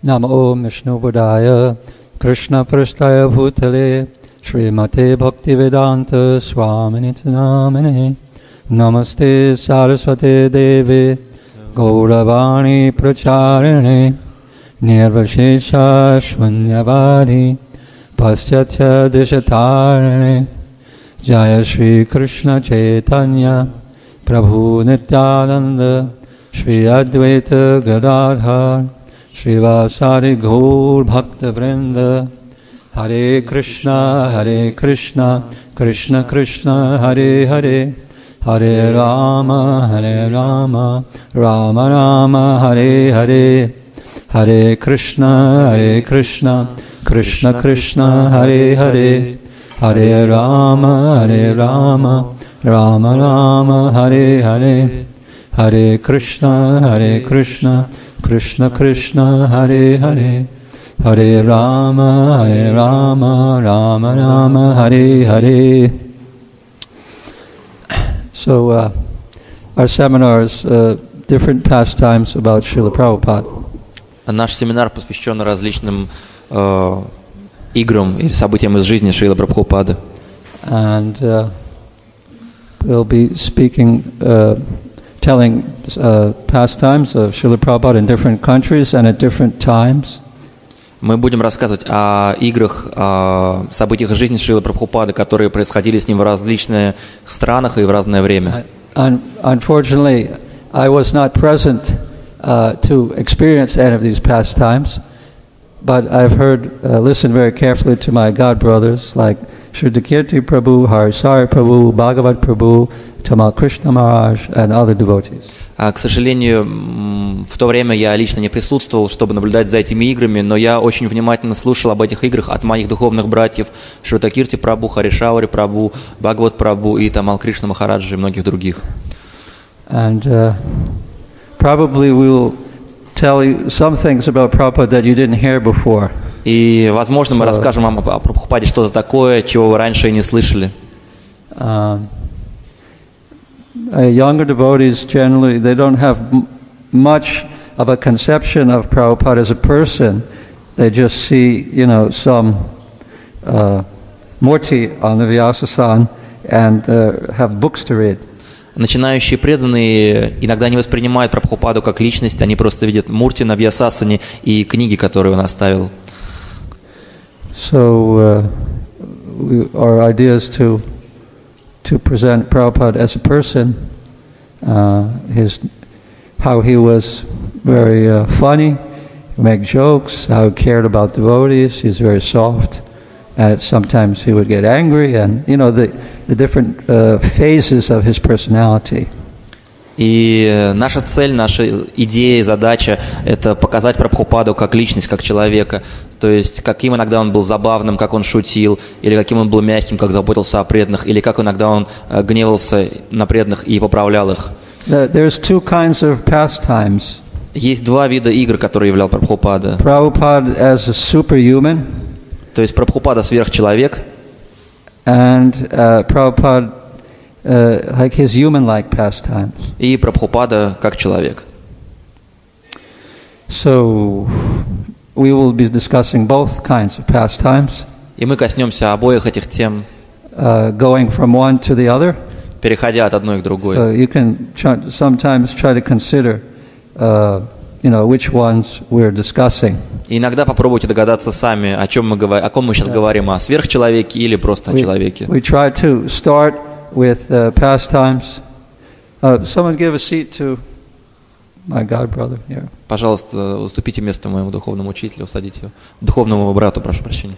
Namo Vishnu Buddhaya Krishna Prasthaya Bhutale Srimate Bhaktivedanta Swaminiti Namine Namaste Saraswate Devi Gauravani Pracharine Nirvashesha Shunyavari Paschatya Dishatarine Jaya Shri Krishna Chaitanya Prabhu Nityananda Shri Advaita Gadadhar Srivasari Gaur Bhakta Vrinda Hare Krishna Krishna Krishna Hare Hare Hare Rama Rama Rama Hare Hare Hare Krishna Krishna Krishna Hare Hare Hare Rama Rama Rama Hare Hare Hare Krishna Krishna Krishna Hare Hare Hare Rama Rama Rama Hare Hare. So our seminars, different pastimes about Srila Prabhupada. Наш семинар посвящен различным играм или событиям из жизни Шрилы Прабхупады. And we'll be speaking, telling pastimes of Srila Prabhupada in different countries and at different times. Мы будем рассказывать о играх, о событиях из жизни Шрилы Прабхупады, которые происходили с ним в различных странах и в разное время. Unfortunately, I was not present to experience any of these pastimes, but I've listened very carefully to my god brothers like Sridhakirti Prabhu, Harisari Prabhu, Bhagavat Prabhu, Tamal Krishna Maharaj, and other devotees. К сожалению, в то время я лично не присутствовал, чтобы наблюдать за этими играми, но я очень внимательно слушал об этих играх от моих духовных братьев Шридхакирти Прабhu, Харишаури Прабhu, Бхагават Прабhu и Тамал Кришна Махараджа и многих других. And probably we will tell you some things about Prabhupada that you didn't hear before. И, возможно, мы расскажем вам о Прабхупаде что-то такое, чего вы раньше и не слышали. Younger devotees generally, they don't have much of a conception of Prabhupada as a person. They just see, some murti on the Vyasasana and have books to read. Начинающие преданные иногда не воспринимают Прабхупаду как личность, они просто видят мурти на Вьясасане и книги, которые он оставил. So our idea is to present Prabhupada as a person, how he was very funny, make jokes, how he cared about devotees, he's very soft, and sometimes he would get angry, and the different phases of his personality. И наша цель, наша идея, задача – это показать Прабхупаду как личность, как человека. То есть, каким иногда он был забавным, как он шутил, или каким он был мягким, как заботился о преданных, или как иногда он гневался на преданных и поправлял их. There's two kinds of pastimes. Есть два вида игр, которые являл Прабхупада. Prabhupada as a superhuman. То есть, Прабхупада сверхчеловек. And Prabhupada like his human-like pastimes. И Прабхупада как человек. So we will be discussing both kinds of pastimes. И мы коснемся обоих этих тем. Going from one to the other. Переходя от одной к другой. So you can sometimes try to consider, which ones we're discussing. И иногда попробуйте догадаться сами, о ком мы сейчас говорим, о сверхчеловеке или просто о человеке. We try to start with pastimes. Someone give a seat to my god brother here. Пожалуйста, уступите место моему духовному учителю, усадите его. Духовному брату, прошу прощения.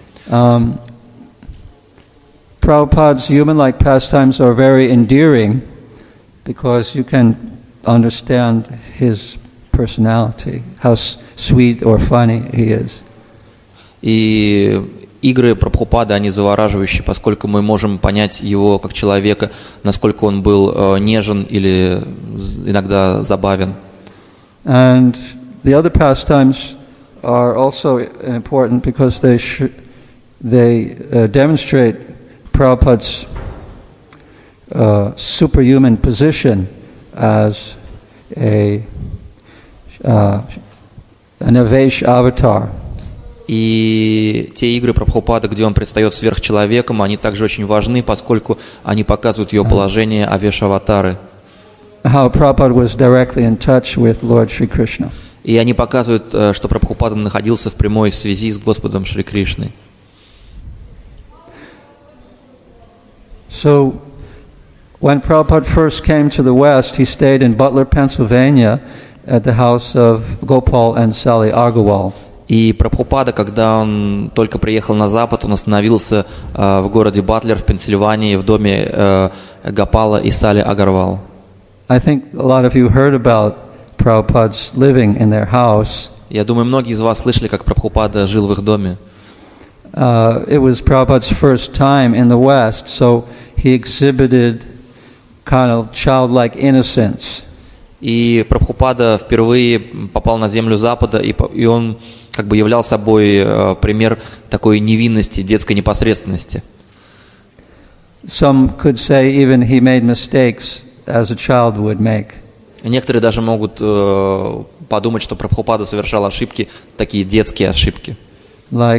Prabhupada's human-like pastimes are very endearing because you can understand his personality, how sweet or funny he is. И игры Прабхупады, они завораживающие, поскольку мы можем понять его как человека, насколько он был нежен или иногда забавен. And the other pastimes are also important because they demonstrate Prabhupada's superhuman position as a an Avesh avatar. И те игры Прабхупады, где он предстает сверхчеловеком, они также очень важны, поскольку они показывают его положение Авеш-аватары. How Prabhupada was directly in touch with Lord Shri Krishna. И они показывают, что Прабхупада находился в прямой связи с Господом Шри Кришной. So, when Prabhupada first came to the West, he stayed in Butler, Pennsylvania, at the house of Gopal and Sally Agarwal. И Прабхупада, когда он только приехал на Запад, он остановился в городе Батлер в Пенсильвании в доме Гопала и Салли Агарвал. I think a lot of you heard about Prabhupada's living in their house. Я думаю, многие из вас слышали, как Прабхупада жил в их доме. It was Prabhupada's first time in the West, so he exhibited kind of childlike innocence. И Прабхупада впервые попал на землю Запада, и он как бы являл собой пример такой невинности, детской непосредственности. Some could say even he made mistakes as a child would make. Некоторые даже могут подумать, что Прабхупада совершал ошибки, такие детские ошибки. Like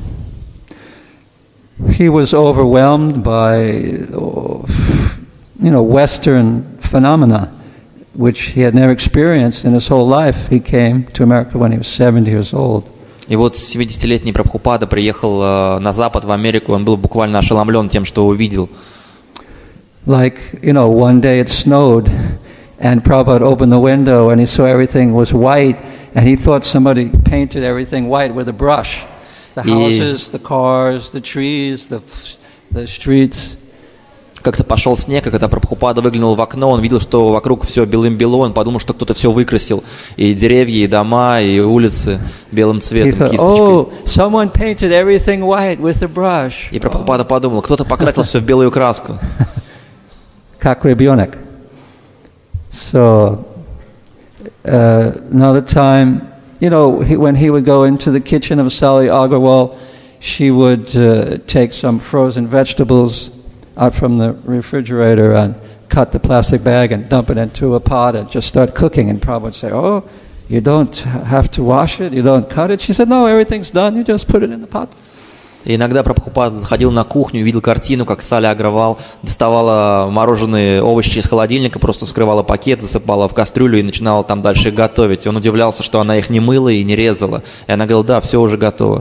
he was overwhelmed by, Western phenomena, which he had never experienced in his whole life. He came to America when he was 70 years old. И вот 70-летний Прабхупада приехал на Запад, в Америку, он был буквально ошеломлен тем, что увидел. Like, one day it snowed, and Prabhupada opened the window, and he saw everything was white, and he thought somebody painted everything white with a brush. The houses, the cars, the trees, the streets. Как-то пошел снег, и когда Прабхупада выглянул в окно, он видел, что вокруг все белым-бело, он подумал, что кто-то все выкрасил. И деревья, и дома, и улицы белым цветом, кисточкой. Someone painted everything white with a brush. И Прабхупада подумал, кто-то покрасил все в белую краску. Как ребенок. So, another time, when he would go into the kitchen of Sally Agarwal, she would take some frozen vegetables out from the refrigerator and cut the plastic bag and dump it into a pot and just start cooking. And Prabhupada would say, "Oh, you don't have to wash it, you don't cut it." She said, "No, everything's done, you just put it in the pot." И иногда Прабхупада заходил на кухню, видел картину, как Салли Агравал доставала мороженые овощи из холодильника, просто вскрывала пакет, засыпала в кастрюлю и начинала там дальше их готовить. И он удивлялся, что она их не мыла и не резала. И она говорила, да, все уже готово.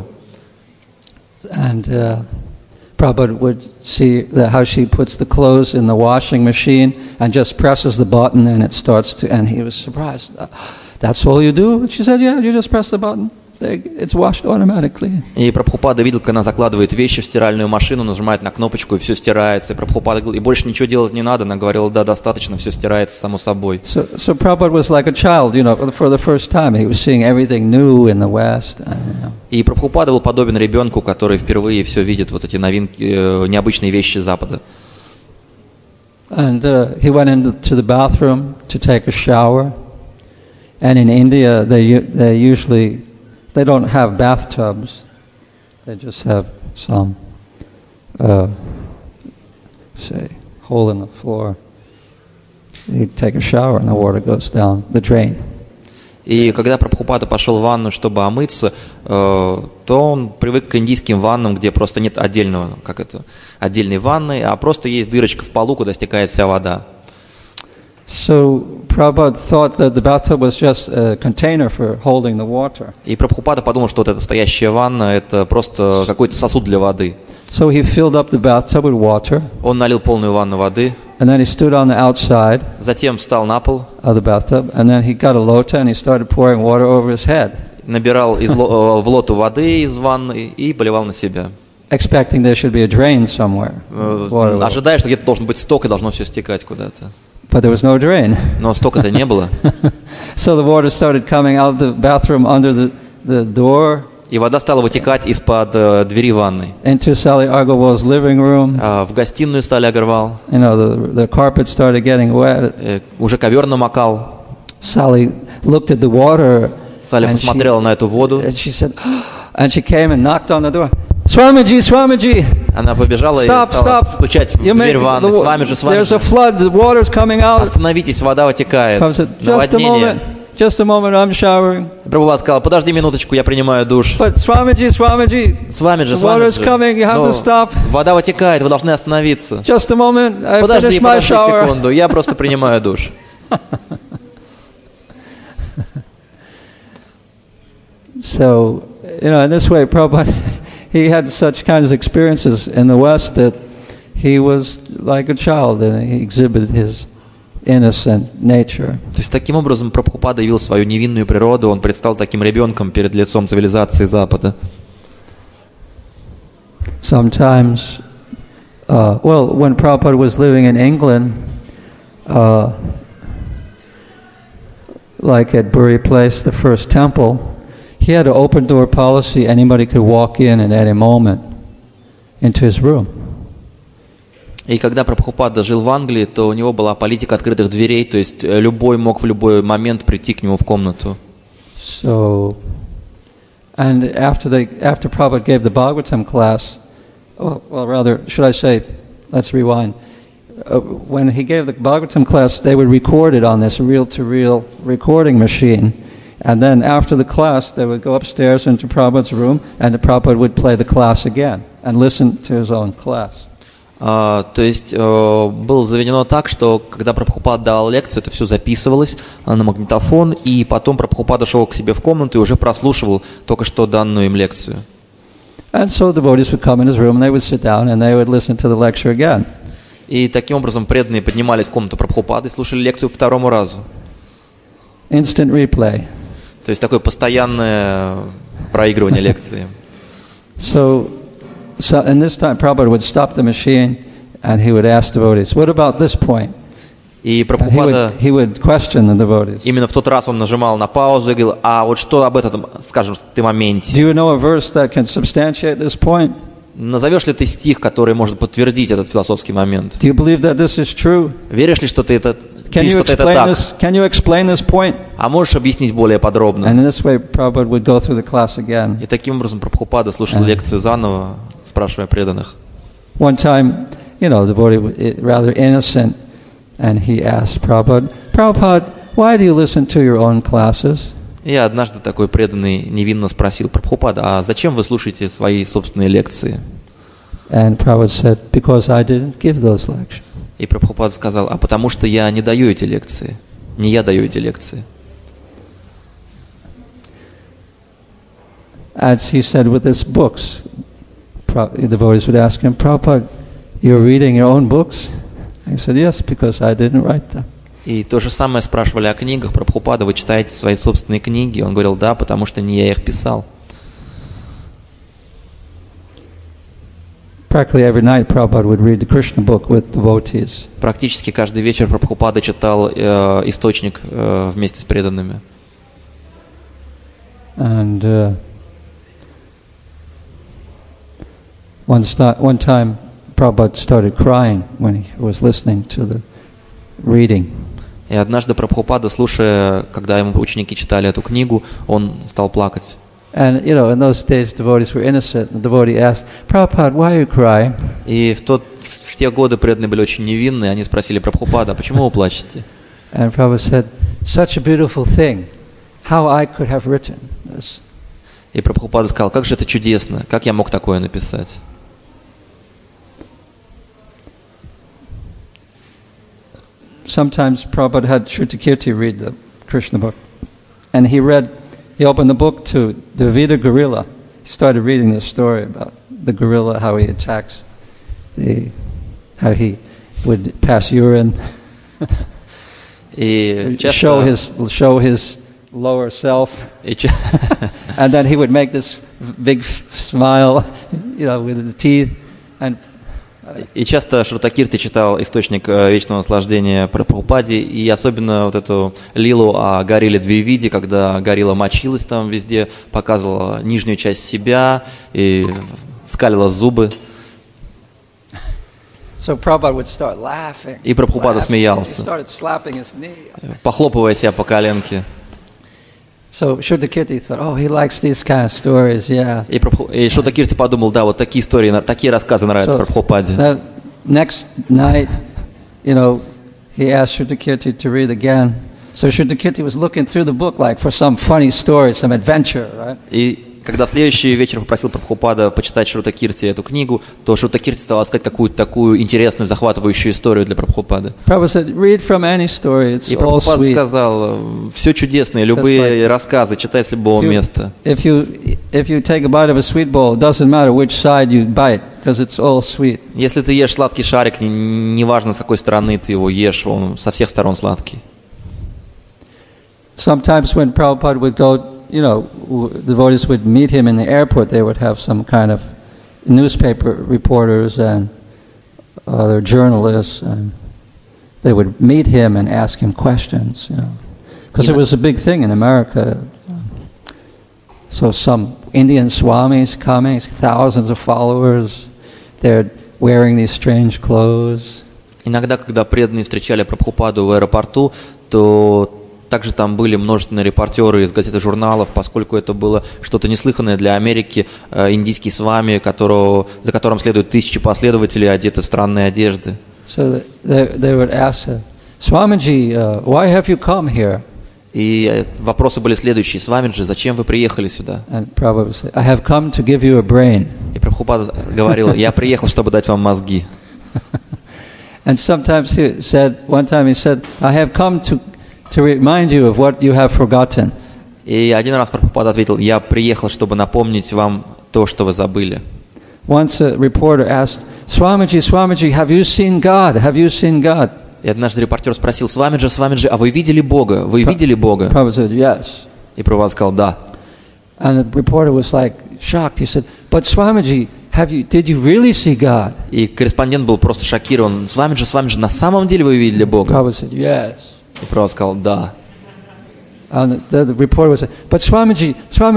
And Prabhupada would see how she puts the clothes in the washing machine and just presses the button and it starts to, and he was surprised. That's all you do? She said, yeah, you just press the button. It's washed automatically. И Прабхупада видел, как она закладывает вещи в стиральную машину, нажимает на кнопочку, и все стирается. И Прабхупада говорил, и больше ничего делать не надо. Она говорила, да, достаточно, все стирается само собой. So Prabhupada was like a child, for the first time. He was seeing everything new in the West. И Прабхупада был подобен ребенку, который впервые все видит, вот эти новинки, необычные вещи Запада. And he went into the bathroom to take a shower. And in India, they usually... They don't have bathtubs. They just have some, hole in the floor. You take a shower and the water goes down the drain. И когда Прабхупада пошел в ванну, чтобы омыться, то он привык к индийским ваннам, где просто нет отдельной ванны, а просто есть дырочка в полу, куда стекает вся вода. So Prabhupada thought that the bathtub was just a container for holding the water. И Прабхупада подумал, что вот эта стоящая ванна – это просто какой-то сосуд для воды. So he filled up the bathtub with water. Он налил полную ванну воды. And then he stood on the outside. Затем встал на пол. Of the bathtub, and then he got a lota and he started pouring water over his head. Набирал в лоту воды из ванны и поливал на себя. Expecting there should be a drain somewhere. Ожидая, что где-то должен быть сток и должно все стекать куда-то. But there was no drain. Но стока-то не было. So the water started coming out of the bathroom under the door. И вода стала вытекать из-под двери ванной. Into Sally Agarwal's living room. В гостиную Салли Агарвал. The carpet started getting wet. Уже ковер намокал. Sally looked at the water. Салли посмотрела на эту воду. And she said, and she came and knocked on the door. Swamiji, Swamiji. Она побежала и стала стучать в дверь ванны. Свамиджи, Свамиджи. There's a flood, the water's coming out. Остановитесь, вода вытекает. Just a moment. just a moment, I'm showering. Прабхупада сказал, подожди минуточку, я принимаю душ. But Swamiji, С вами же, the water's с вами coming, you же. have to Но stop. вода вытекает, вы должны остановиться. Just a moment, I Подожди, finished my подожди shower. секунду, я просто принимаю душ. So, in this way, Prabhupada, he had such kinds of experiences in the West that he was like a child and he exhibited his innocent nature. То есть таким образом Прабхупада явил свою невинную природу, он предстал таким ребенком перед лицом цивилизации Запада. Sometimes, when Prabhupada was living in England, like at Bury Place, the first temple, he had an open door policy. Anybody could walk in at any moment into his room. И когда Прабхупада жил в Англии, то у него была политика открытых дверей, то есть любой мог в любой момент прийти к нему в комнату. So, and after Prabhupada gave the Bhagavatam class, should I say, let's rewind. When he gave the Bhagavatam class, they would record it on this reel-to-reel recording machine. And then after the class, they would go upstairs into Prabhupada's room, and the Prabhupada would play the class again and listen to his own class. То есть было заведено так, что когда Прабхупада давал лекцию, это все записывалось на магнитофон, и потом Прабхупада шел к себе в комнату и уже прослушивал только что данную им лекцию. And so the devotees would come in his room, and they would sit down, and they would listen to the lecture again. И таким образом преданные поднимались в комнату Прабхупады и слушали лекцию второму разу. Instant replay. То есть такое постоянное проигрывание лекции. So and this time Prabhupada would stop the machine and he would ask devotees, what about this point? И And Прабхупада he would question the devotees. именно в тот раз он нажимал на паузу и говорил, а вот что об этом, скажем, ты Do моменте? you know a verse that can substantiate this point? Назовешь ли ты стих, который может подтвердить этот философский момент? Do you believe that this is true? Веришь ли, что ты это, Can you что это explain так? this? Can you explain this point? А можешь объяснить более подробно? And in this way, Prabhupada would go through the class again. И таким образом Прабхупада слушал лекцию заново, спрашивая преданных. One time, the devotee was rather innocent, and he asked Prabhupada, why do you listen to your own classes? И однажды такой преданный невинно спросил Прабхупада, а зачем вы слушаете свои собственные лекции? And Prabhupada said, because I didn't give those lectures. И Прабхупада сказал, а потому что я не даю эти лекции, не я даю эти лекции. As he said with his books, the devotees would ask him, Prabhupada, you're reading your own books? He said, yes, because I didn't write them. И то же самое спрашивали о книгах. Прабхупада, вы читаете свои собственные книги? Он говорил, да, потому что не я их писал. Practically every night, Prabhupada would read the Krishna book with devotees. Практически каждый вечер Прабхупада читал источник вместе с преданными. And one time, Prabhupada started crying when he was listening to the reading. И однажды Прабхупада, слушая, когда ему ученики читали эту книгу, он стал плакать. And, in those days, devotees were innocent. The devotee asked, Prabhupada, why are you crying? И в те годы преданные были очень невинные, они спросили Прабхупада, почему вы плачете? And Prabhupada said, such a beautiful thing. How I could have written this. И Прабхупада сказал, как же это чудесно, как я мог такое написать? Sometimes Prabhupada had Shrutakirti read the Krishna book. And he opened the book to the Vida gorilla. He started reading this story about the gorilla, how he attacks, how he would pass urine, И show his lower self, and then he would make this big smile, with his teeth, И часто Шрутакирти читал источник вечного наслаждения про Прабхупаде, и особенно вот эту лилу о горилле Двивиди, когда горилла мочилась там везде, показывала нижнюю часть себя и скалила зубы. So Prabhupada would start laughing. И Прабхупада смеялся, He started slapping his knee. похлопывая себя по коленке. So Shrutakirti thought, oh, he likes these kind of stories, yeah. И Шрутакирти подумал, да, вот такие истории, такие рассказы нравятся Прабхупаде. Next night, he asked Shrutakirti to read again. So Shuddhakirti was looking through the book like for some funny story, some adventure, right? И когда в следующий вечер попросил Прабхупада почитать Шрута Кирти эту книгу, то Шрута Кирти стал искать какую-то такую интересную, захватывающую историю для Прабхупады. Prabhupada said, read from any story, it's И all Прабхупада sweet. сказал, все чудесное, любые рассказы, читай с любого места. If you take a bite of a sweet bowl, it doesn't matter which side you bite, because it's all sweet. Если ты ешь сладкий шарик, неважно, с какой стороны ты его ешь, он со всех сторон сладкий. Sometimes when Prabhupada would go, devotees would meet him in the airport, they would have some kind of newspaper reporters and other journalists, and they would meet him and ask him questions, because it was a big thing in America. So some Indian swamis coming, thousands of followers, they're wearing these strange clothes. Иногда, когда преданные встречали Прабхупаду в аэропорту, то также там были множественные репортеры из газет и журналов, поскольку это было что-то неслыханное для Америки, индийский свами, за которым следуют тысячи последователей, одеты в странные одежды. So they would ask, Swamiji, why have you come here? И вопросы были следующие: Свамиджи, зачем вы приехали сюда? And Prabhupada would say, I have come to give you a brain. И Прабхупада говорил: я приехал, чтобы дать вам мозги. And sometimes one time he said, I have come to remind you of what you have forgotten. И один раз Прабхупада ответил: я приехал, чтобы напомнить вам то, что вы забыли. Once a reporter asked, Swamiji, have you seen God? Have you seen God? И однажды репортер спросил: Свамиджи, а вы видели Бога? Вы видели Бога? Prabhupada said, yes. И Прабхупада сказал: да. And the reporter was like shocked. He said, but Swamiji, did you really see God? И корреспондент был просто шокирован: Свамиджи, на самом деле вы видели Бога? Prabhupada said, yes. И Прабхупада сказал: да. And the reporter was saying, but Swamiji,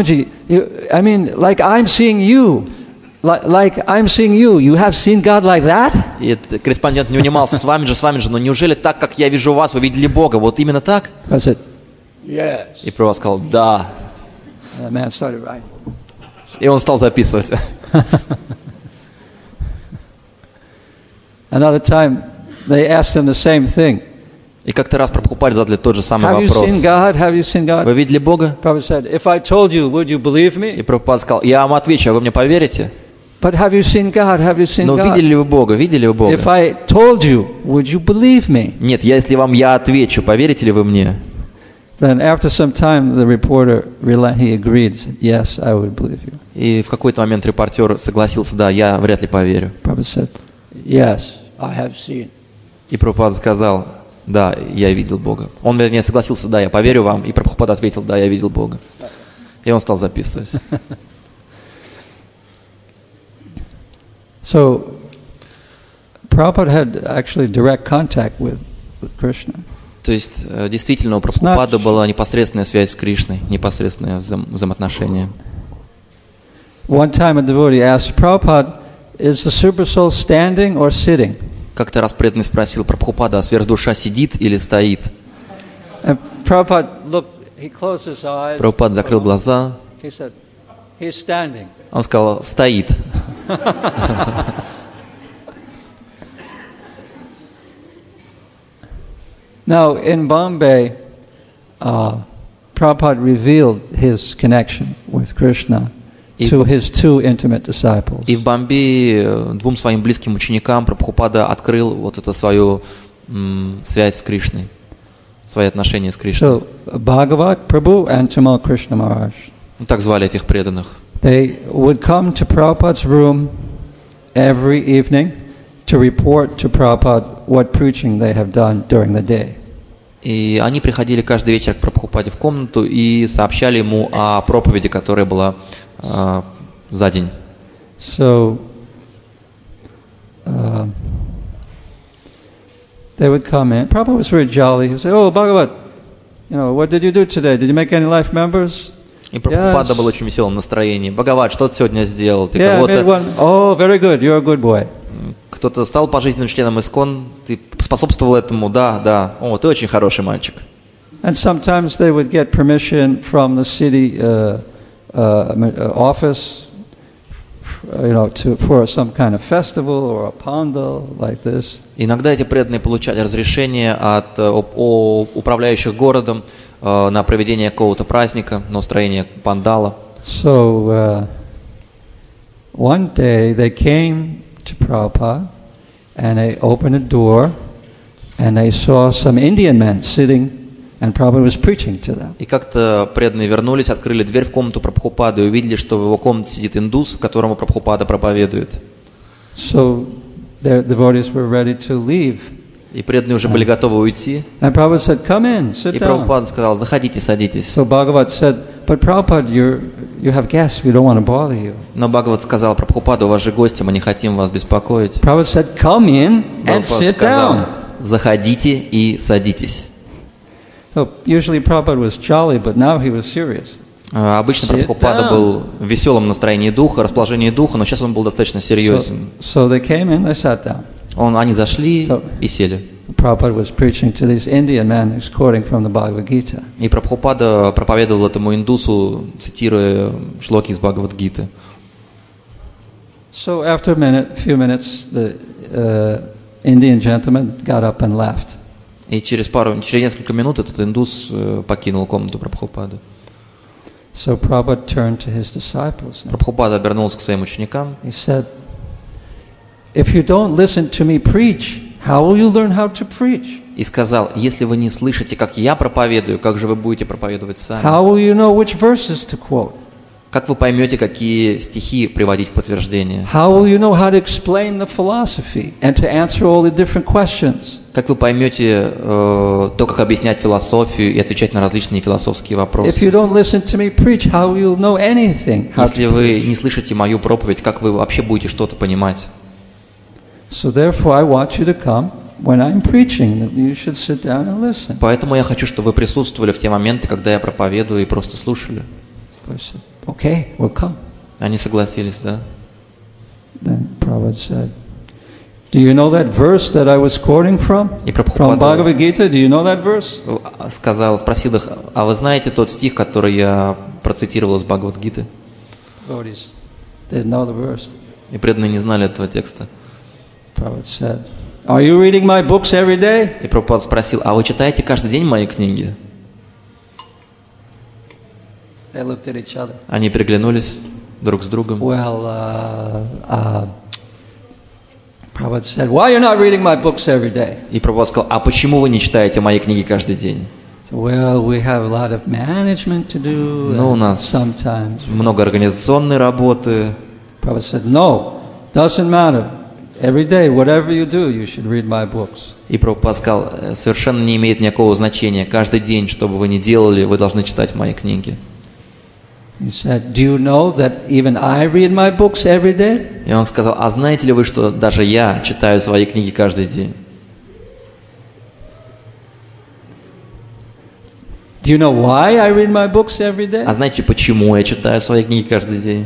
like I'm seeing you. Like I'm seeing you. You have seen God like that? И корреспондент не унимался: Свамиджи, но неужели так, как я вижу вас, вы видели Бога? Вот именно так? I said, yes. И Прабхупада сказал: да. And the man started writing. И он стал записывать. Another time, they asked him the same thing. И как-то раз Прабхупаде задали тот же самый Have you вопрос: seen God? Have you seen God? вы видели Бога? Prabhupada said, if I told you, would you believe me? И Прабхупада сказал: я вам отвечу, а вы мне поверите? But have you seen God? Have you seen Но God? видели ли вы Бога? Видели вы Бога? If I told you, would you believe me? Нет, если вам я отвечу, поверите ли вы мне? Then after some time, the reporter he agreed. Said, yes, I would believe you. И в какой-то момент репортер согласился: да, я вряд ли поверю. Prabhupada said, yes, I have seen. И Прабхупада сказал: да, я видел Бога. Он мне согласился: да, я поверю вам. И Прабхупада ответил: да, я видел Бога. И он стал записывать. So, Prabhupada had actually direct contact with Krishna. То есть, действительно, у Прабхупады была непосредственная связь с Кришной, непосредственное взаимоотношение. One time a devotee asked Prabhupada, is the super soul standing or sitting? Как-то раз преданный спросил Прабхупада: а сверхдуша сидит или стоит? And Prabhupada he closed his eyes. Прабхупада закрыл глаза. He said, he's standing. Он сказал: стоит. Now, in Bombay, Prabhupada revealed his connection with Krishna to his two intimate disciples. И в Бомбее двум своим близким ученикам Прабхупада открыл вот эту свою связь с Кришной, свои отношения с Кришной. So, Bhagavat Prabhu and Tamal Krishna Maharaj. Так звали этих преданных. They would come to Prabhupada's room every evening to report to Prabhupada what preaching they have done during the day. И они приходили каждый вечер к Прабхупаде в комнату и сообщали ему о проповеди, которая была за день. So they would come in. Prabhupada was very jolly. He would say, "Oh, Bhagavat, what did you do today? Did you make any life members?" И Прабхупада был очень веселом настроении. Бхагават, что ты сегодня сделал? Ты Yeah, I кого-то... made one. Oh, very good. You're a good boy. Кто-то стал пожизненным членом ИСККОН, ты способствовал этому, да. О, ты очень хороший мальчик. And sometimes they would get permission from the city office for some kind of festival or a pandal like this. Иногда эти преданные получали разрешение от управляющих городом на проведение какого-то праздника, на устроение пандала. So one day they came to Prabhupada and they opened a door and they saw some Indian men sitting and Prabhupada was preaching to them. И как-то преданные вернулись, открыли дверь в комнату Прабхупады и увидели, что в его комнате сидит индус, которому Прабхупада проповедует. So the devotees were ready to leave. И преданные уже были готовы уйти. And Prabhupada said, "Come in, sit И down." Прабхупада сказал: заходите, садитесь. So Bhagavad said, "But Prabhupada, you have guests. We don't want to bother you." Но Бхагават сказал: Прабхупада, у вас же гости, мы не хотим вас беспокоить. Prabhupada said, "Come in and Прабхупада sit сказал: down." заходите и садитесь. So usually Prabhupada was jolly, but now he was serious. Обычно Sit Прабхупада down. был в веселом настроении духа, расположении духа, но сейчас он был достаточно серьезен. So they came in, they sat down. Они зашли и сели. Prabhupada was preaching to these Indian men who's quoting from the Bhagavad Gita. И Прабхупада проповедовал этому индусу, цитируя шлоки из Бхагавад-гиты. So after a few minutes, the Indian gentleman got up and left. И через несколько минут этот индус покинул комнату Прабхупады. So Prabhupada turned to his disciples. Прабхупада обернулся к своим ученикам. He said, "If you don't listen to me preach, how will you learn how to preach? И сказал: если вы не слышите, как я проповедую, как же вы будете проповедовать сами? How will you know which verses to quote? Как вы поймете, какие стихи приводить в подтверждение? How will you know how to explain the philosophy and to answer all the different questions? Как вы поймете то, как объяснять философию и отвечать на различные философские If you вопросы? don't listen to me preach, how will you know anything? How Если to вы preach? не слышите мою проповедь, как вы вообще будете что-то понимать? So therefore I want you to come when I'm preaching, that you should sit down and listen." Поэтому я хочу, чтобы вы присутствовали в те моменты, когда я проповедую, и просто слушали. I said, "Okay, we'll come." Они согласились, да? Then Prabhupada said, "Do you know that verse that I was quoting from? И From Прабхупада Bhagavad Gita? Do you know that verse?" спросил их: а вы знаете тот стих, который я процитировал из Бхагавад-гиты? Devotees didn't know the verse. И преданные не знали этого текста. Prabhupada said, "Are you reading my books every day?" И Прабхупада спросил: а вы читаете каждый день мои книги? They looked at each other. Они переглянулись друг с другом. Well, Prabhupada said, "Why are you not reading my books every day?" И Прабхупада сказал: а почему вы не читаете мои книги каждый день? So, well, we have a lot of management to do. Ну, у and нас sometimes. много организационной работы. Prabhupada said, "No, doesn't matter. Every day, whatever you do, you should read my books." И Прабхупада сказал: совершенно не имеет никакого значения. Каждый день, что бы вы ни делали, вы должны читать мои книги. He said, "Do you know that even I read my books every day?" И он сказал: а знаете ли вы, что даже я читаю свои книги каждый день? Do you know why I read my books every day? А знаете, почему я читаю свои книги каждый день?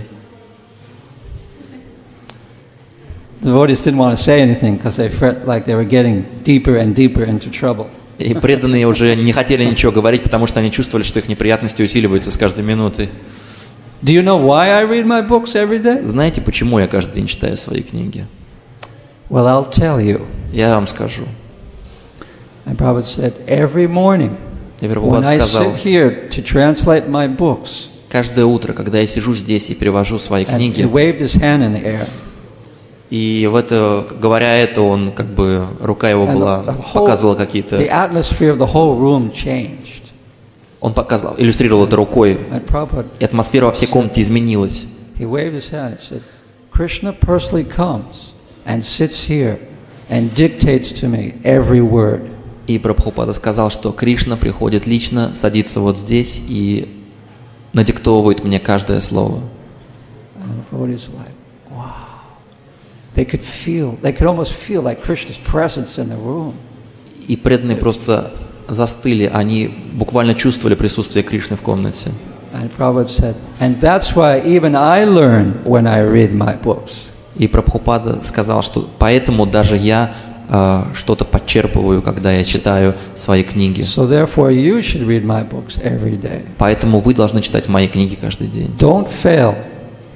The devotees didn't want to say anything because they felt like they were getting deeper and deeper into trouble. И преданные уже не хотели ничего говорить, потому что они чувствовали, что их неприятности усиливаются с каждой минутой. Do you know why I read my books every day? Знаете, почему я каждый день читаю свои книги? Well, I'll tell you. Я вам скажу. And Prabhupada said, every morning И when Прабхупада I сказал: sit here to translate my books, каждое утро, когда я сижу здесь и перевожу свои and he книги, waved his hand in the air, и говоря это, он как бы, рука его была, показывала the какие-то, atmosphere of the whole room changed. он иллюстрировал это рукой, And Prabhupada, и атмосфера во всей комнате изменилась. he waved his hand and said, Krishna personally comes and sits here and dictates to me every word. И Прабхупада сказал, что Кришна приходит лично, садится вот здесь и надиктовывает мне каждое слово. And the devotees were like, wow. They could almost feel like Krishna's presence in the room. И преданные просто застыли, они буквально чувствовали присутствие Кришны в комнате. And Prabhupada said, and that's why even I learn when I read my books. И Прабхупада сказал, что поэтому даже я что-то подчерпываю, когда я читаю свои книги. So therefore you should read my books every day. Поэтому вы должны читать мои книги каждый день. Don't fail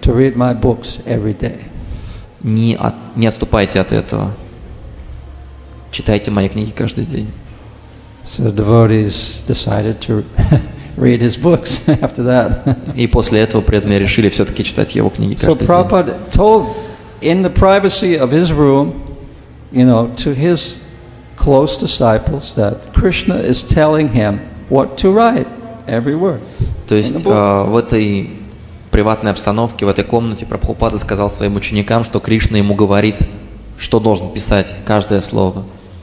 to read my books every day. Не отступайте от этого. Читайте мои книги каждый день. So the devotees decided to read his books after that. И после этого преданные решили все-таки читать его книги So каждый день. Prabhupada told in the privacy of his room, to his close disciples that Krishna is telling him what to write, every word. То есть в этой приватной обстановке, в этой комнате Прабхупада сказал своим ученикам, что Кришна ему говорит, что должен писать, каждое слово.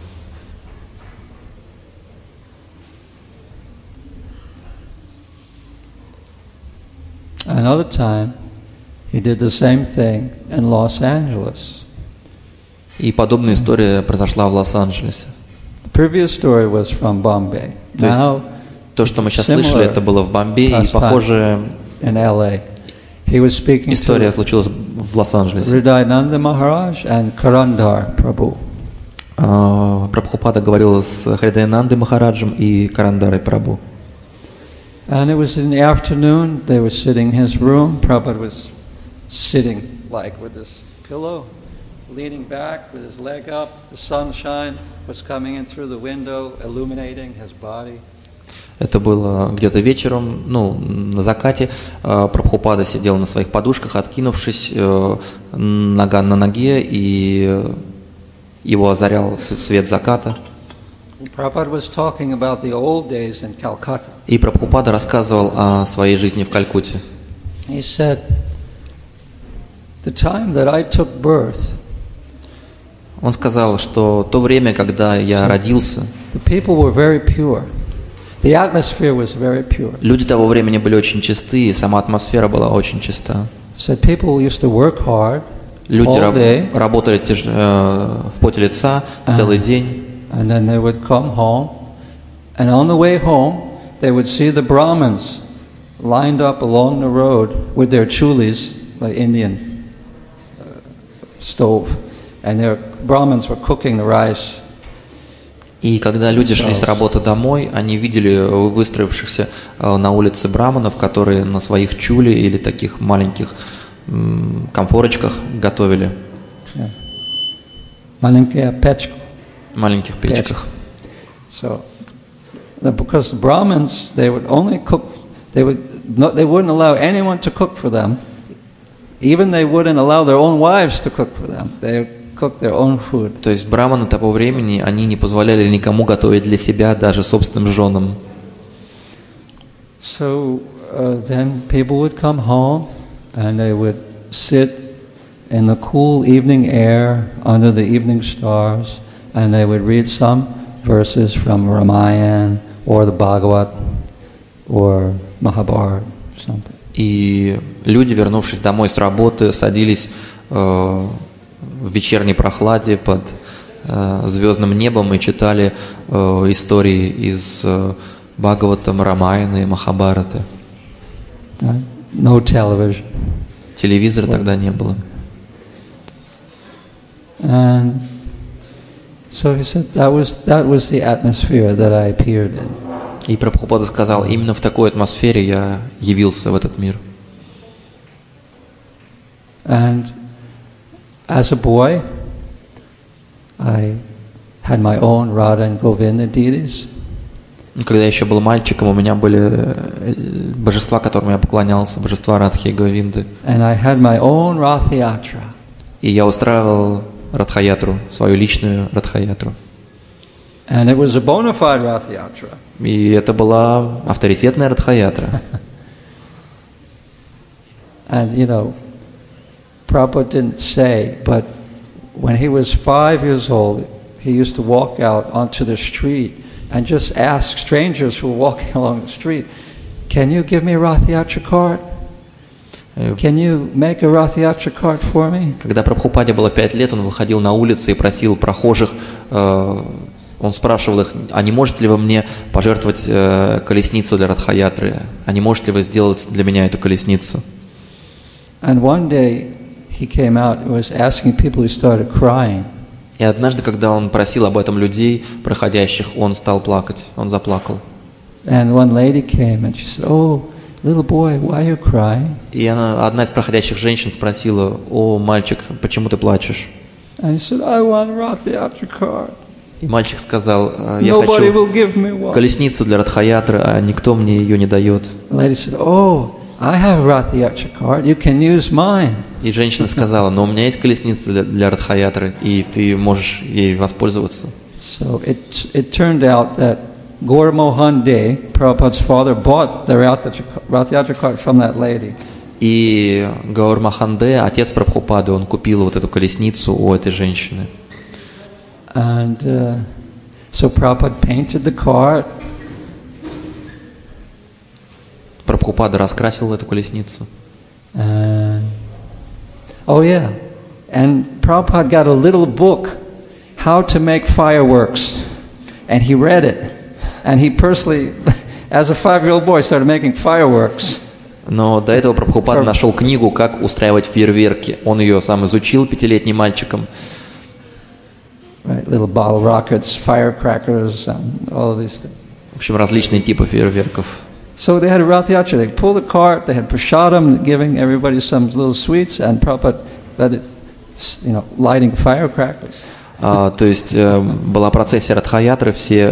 Another time, he did the same thing in Los Angeles. И подобная история произошла в Лос-Анджелесе. The previous story was from Bombay. То есть Now, то, что мы сейчас слышали, это было в Бомбее, и, похоже, in LA. He was speaking история to случилась в Лос-Анджелесе. Hridayananda Maharaj and Karandar Prabhu. Прабхупада говорил с Хридаянандой Махараджем и Карандарой Прабху. And it was in the afternoon, they were sitting in his room. Prabhupada was sitting like with this pillow, leaning back with his leg up. The sunshine was coming in through the window, illuminating his body. Это было где-то вечером, на закате. Прабхупада сидел на своих подушках, откинувшись, нога на ноге, и его озарял свет заката. Prabhupada was talking about the old days in Calcutta. И Прабхупада рассказывал о своей жизни в Калькутте. He said, the time that I took birth, Он сказал, что то время, когда я родился, the people were very pure. The atmosphere was very pure. люди того времени были очень чисты, и сама атмосфера была очень чиста. Said people used to work hard Люди all day, работали в поте лица целый день. and then they would come home, and on the way home, they would see the Brahmins lined up along the road with their chulis, like Indian stove, and their Brahmins were cooking the rice. И когда люди шли с работы домой, они видели выстроившихся на улице браманов, которые на своих чули или таких маленьких комфорочках готовили. Маленькая печка. Маленьких печках. So, because the Brahmins, they would only cook, they wouldn't allow anyone to cook for them. Even they wouldn't allow their own wives to cook for them. They cook their own food. То есть браманы того времени, они не позволяли никому готовить для себя, даже собственным женам. So then people would come home and they would sit in the cool evening air under the evening stars, and they would read some verses from Ramayana or the Bhagavad or Mahabharata, something. И люди, вернувшись домой с работы, садились в вечерней прохладе под звездным небом и читали истории из Бхагаватам, Рамаяны и Махабхараты. No television. Телевизора тогда не было. And so he said that was the atmosphere that I appeared in. И Прабхупада сказал, именно в такой атмосфере я явился в этот мир. And as a boy, I had my own Radha and Govinda deities. Когда я еще был мальчиком, у меня были божества, которым я поклонялся, божества Радхи и Говинды. And I had my own Rathayatra. И я устраивал Радхаятру, свою личную Радхаятру. And it was a bona fide Rathayatra. И это была авторитетная Радхаятра. And Prabhupada didn't say, but when he was 5 years old, he used to walk out onto the street and just ask strangers who were walking along the street, "Can you give me a Rathayatra card? Can you make a Rathayatra card for me?" Когда Прабхупаде было 5 лет, он выходил на улицы и просил прохожих, он спрашивал их, а не можете ли вы мне пожертвовать колесницу для Радхаятры? А не можете ли вы сделать для меня эту колесницу? And one day he came out and was asking people, he started crying. И однажды, когда он просил об этом людей, проходящих, он стал плакать, он заплакал. And one lady came and she said, "Oh, little boy, why are you crying? И одна из проходящих женщин спросила: «О, мальчик, почему ты плачешь?» And he said, I want a Rath Yatra card. И мальчик сказал: «Я Nobody хочу will give me one. колесницу для Радхаятры, а никто мне ее не дает». The lady said, oh, I have a Rath Yatra card. You can use mine. И женщина сказала: «Но у меня есть колесница для Радхаятры, и ты можешь ей воспользоваться». So it turned out that Gaur Mohan De, Prabhupada's father, bought the Rath Yatra card from that lady. И Гаур Маханде, отец Прабхупады, он купил вот эту колесницу у этой женщины. And so Prabhupada painted the card. Прабхупада раскрасил эту колесницу. Oh yeah, and Prabhupada got a little book, How to Make Fireworks, and he read it, and he personally, as a 5-year-old boy, started making fireworks. Но до этого Прабхупада нашел книгу «Как устраивать фейерверки». Он ее сам изучил 5-летним мальчиком. Right, little bottle rockets, firecrackers, all of these things. В общем, различные типы фейерверков. So they had a Rath Yatra. They pulled the cart. They had prasadam, giving everybody some little sweets, and Prabhupada led it, lighting firecrackers. То есть была процессия Радхаятры, все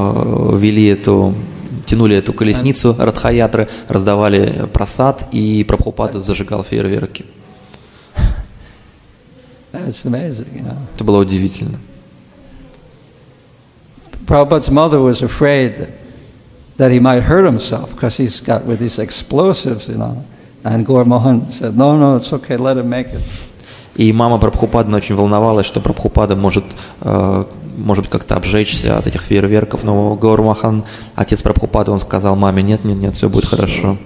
тянули эту колесницу Радхаятры, раздавали прасад, и Прабхупада зажигал фейерверки. That's amazing, Это было удивительно. Prabhupada's mother was afraid that he might hurt himself because he's got with these explosives, And Gaur Mohan said, no, it's okay, let him make it. И мама Прабхупады очень волновалась, что Прабхупада может быть как-то обжечься от этих фейерверков, но Гаур Махан, отец Прабхупады, он сказал маме: нет, все будет хорошо.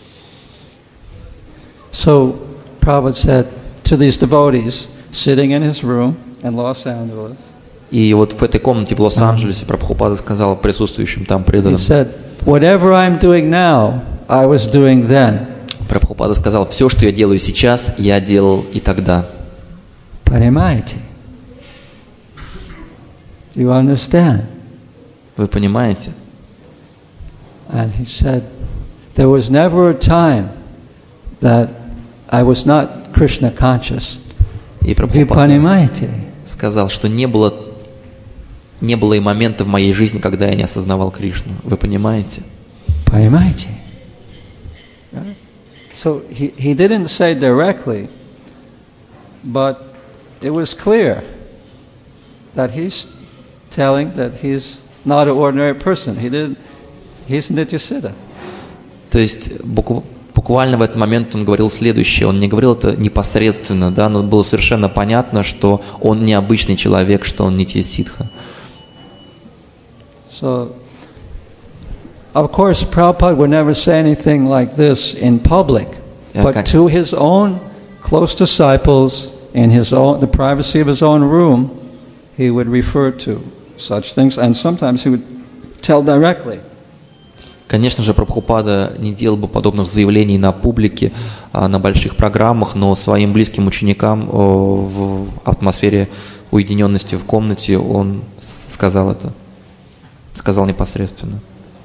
So Prabhupada said to these devotees sitting in his room in Los Angeles. И вот в этой комнате в Лос-Анджелесе Прабхупада сказал присутствующим там преданным. He said, whatever I'm doing now, I was doing then. Прабхупада сказал: все, что я делаю сейчас, я делал и тогда. Понимаете? Do you understand? Вы понимаете? And he said, there was never a time that I was not Krishna conscious. И Вы понимаете? сказал, что не было и момента в моей жизни, когда я не осознавал Кришну. Вы понимаете? Понимаете? So he didn't say directly, but it was clear that he's telling that he's not an ordinary person. He's Nityasiddha. То есть буквально в этот момент он говорил следующее. Он не говорил это непосредственно, да, но было совершенно понятно, что он необычный человек, что он Нитья-сиддха. So, of course, Prabhupada would never say anything like this in public, but to his own close disciples, in the privacy of his own room, he would refer to such things, and sometimes he would tell directly. Конечно же, Прабхупада не делал бы подобных заявлений на публике, на больших программах, но своим близким ученикам в атмосфере уединенности в комнате он сказал это, сказал непосредственно.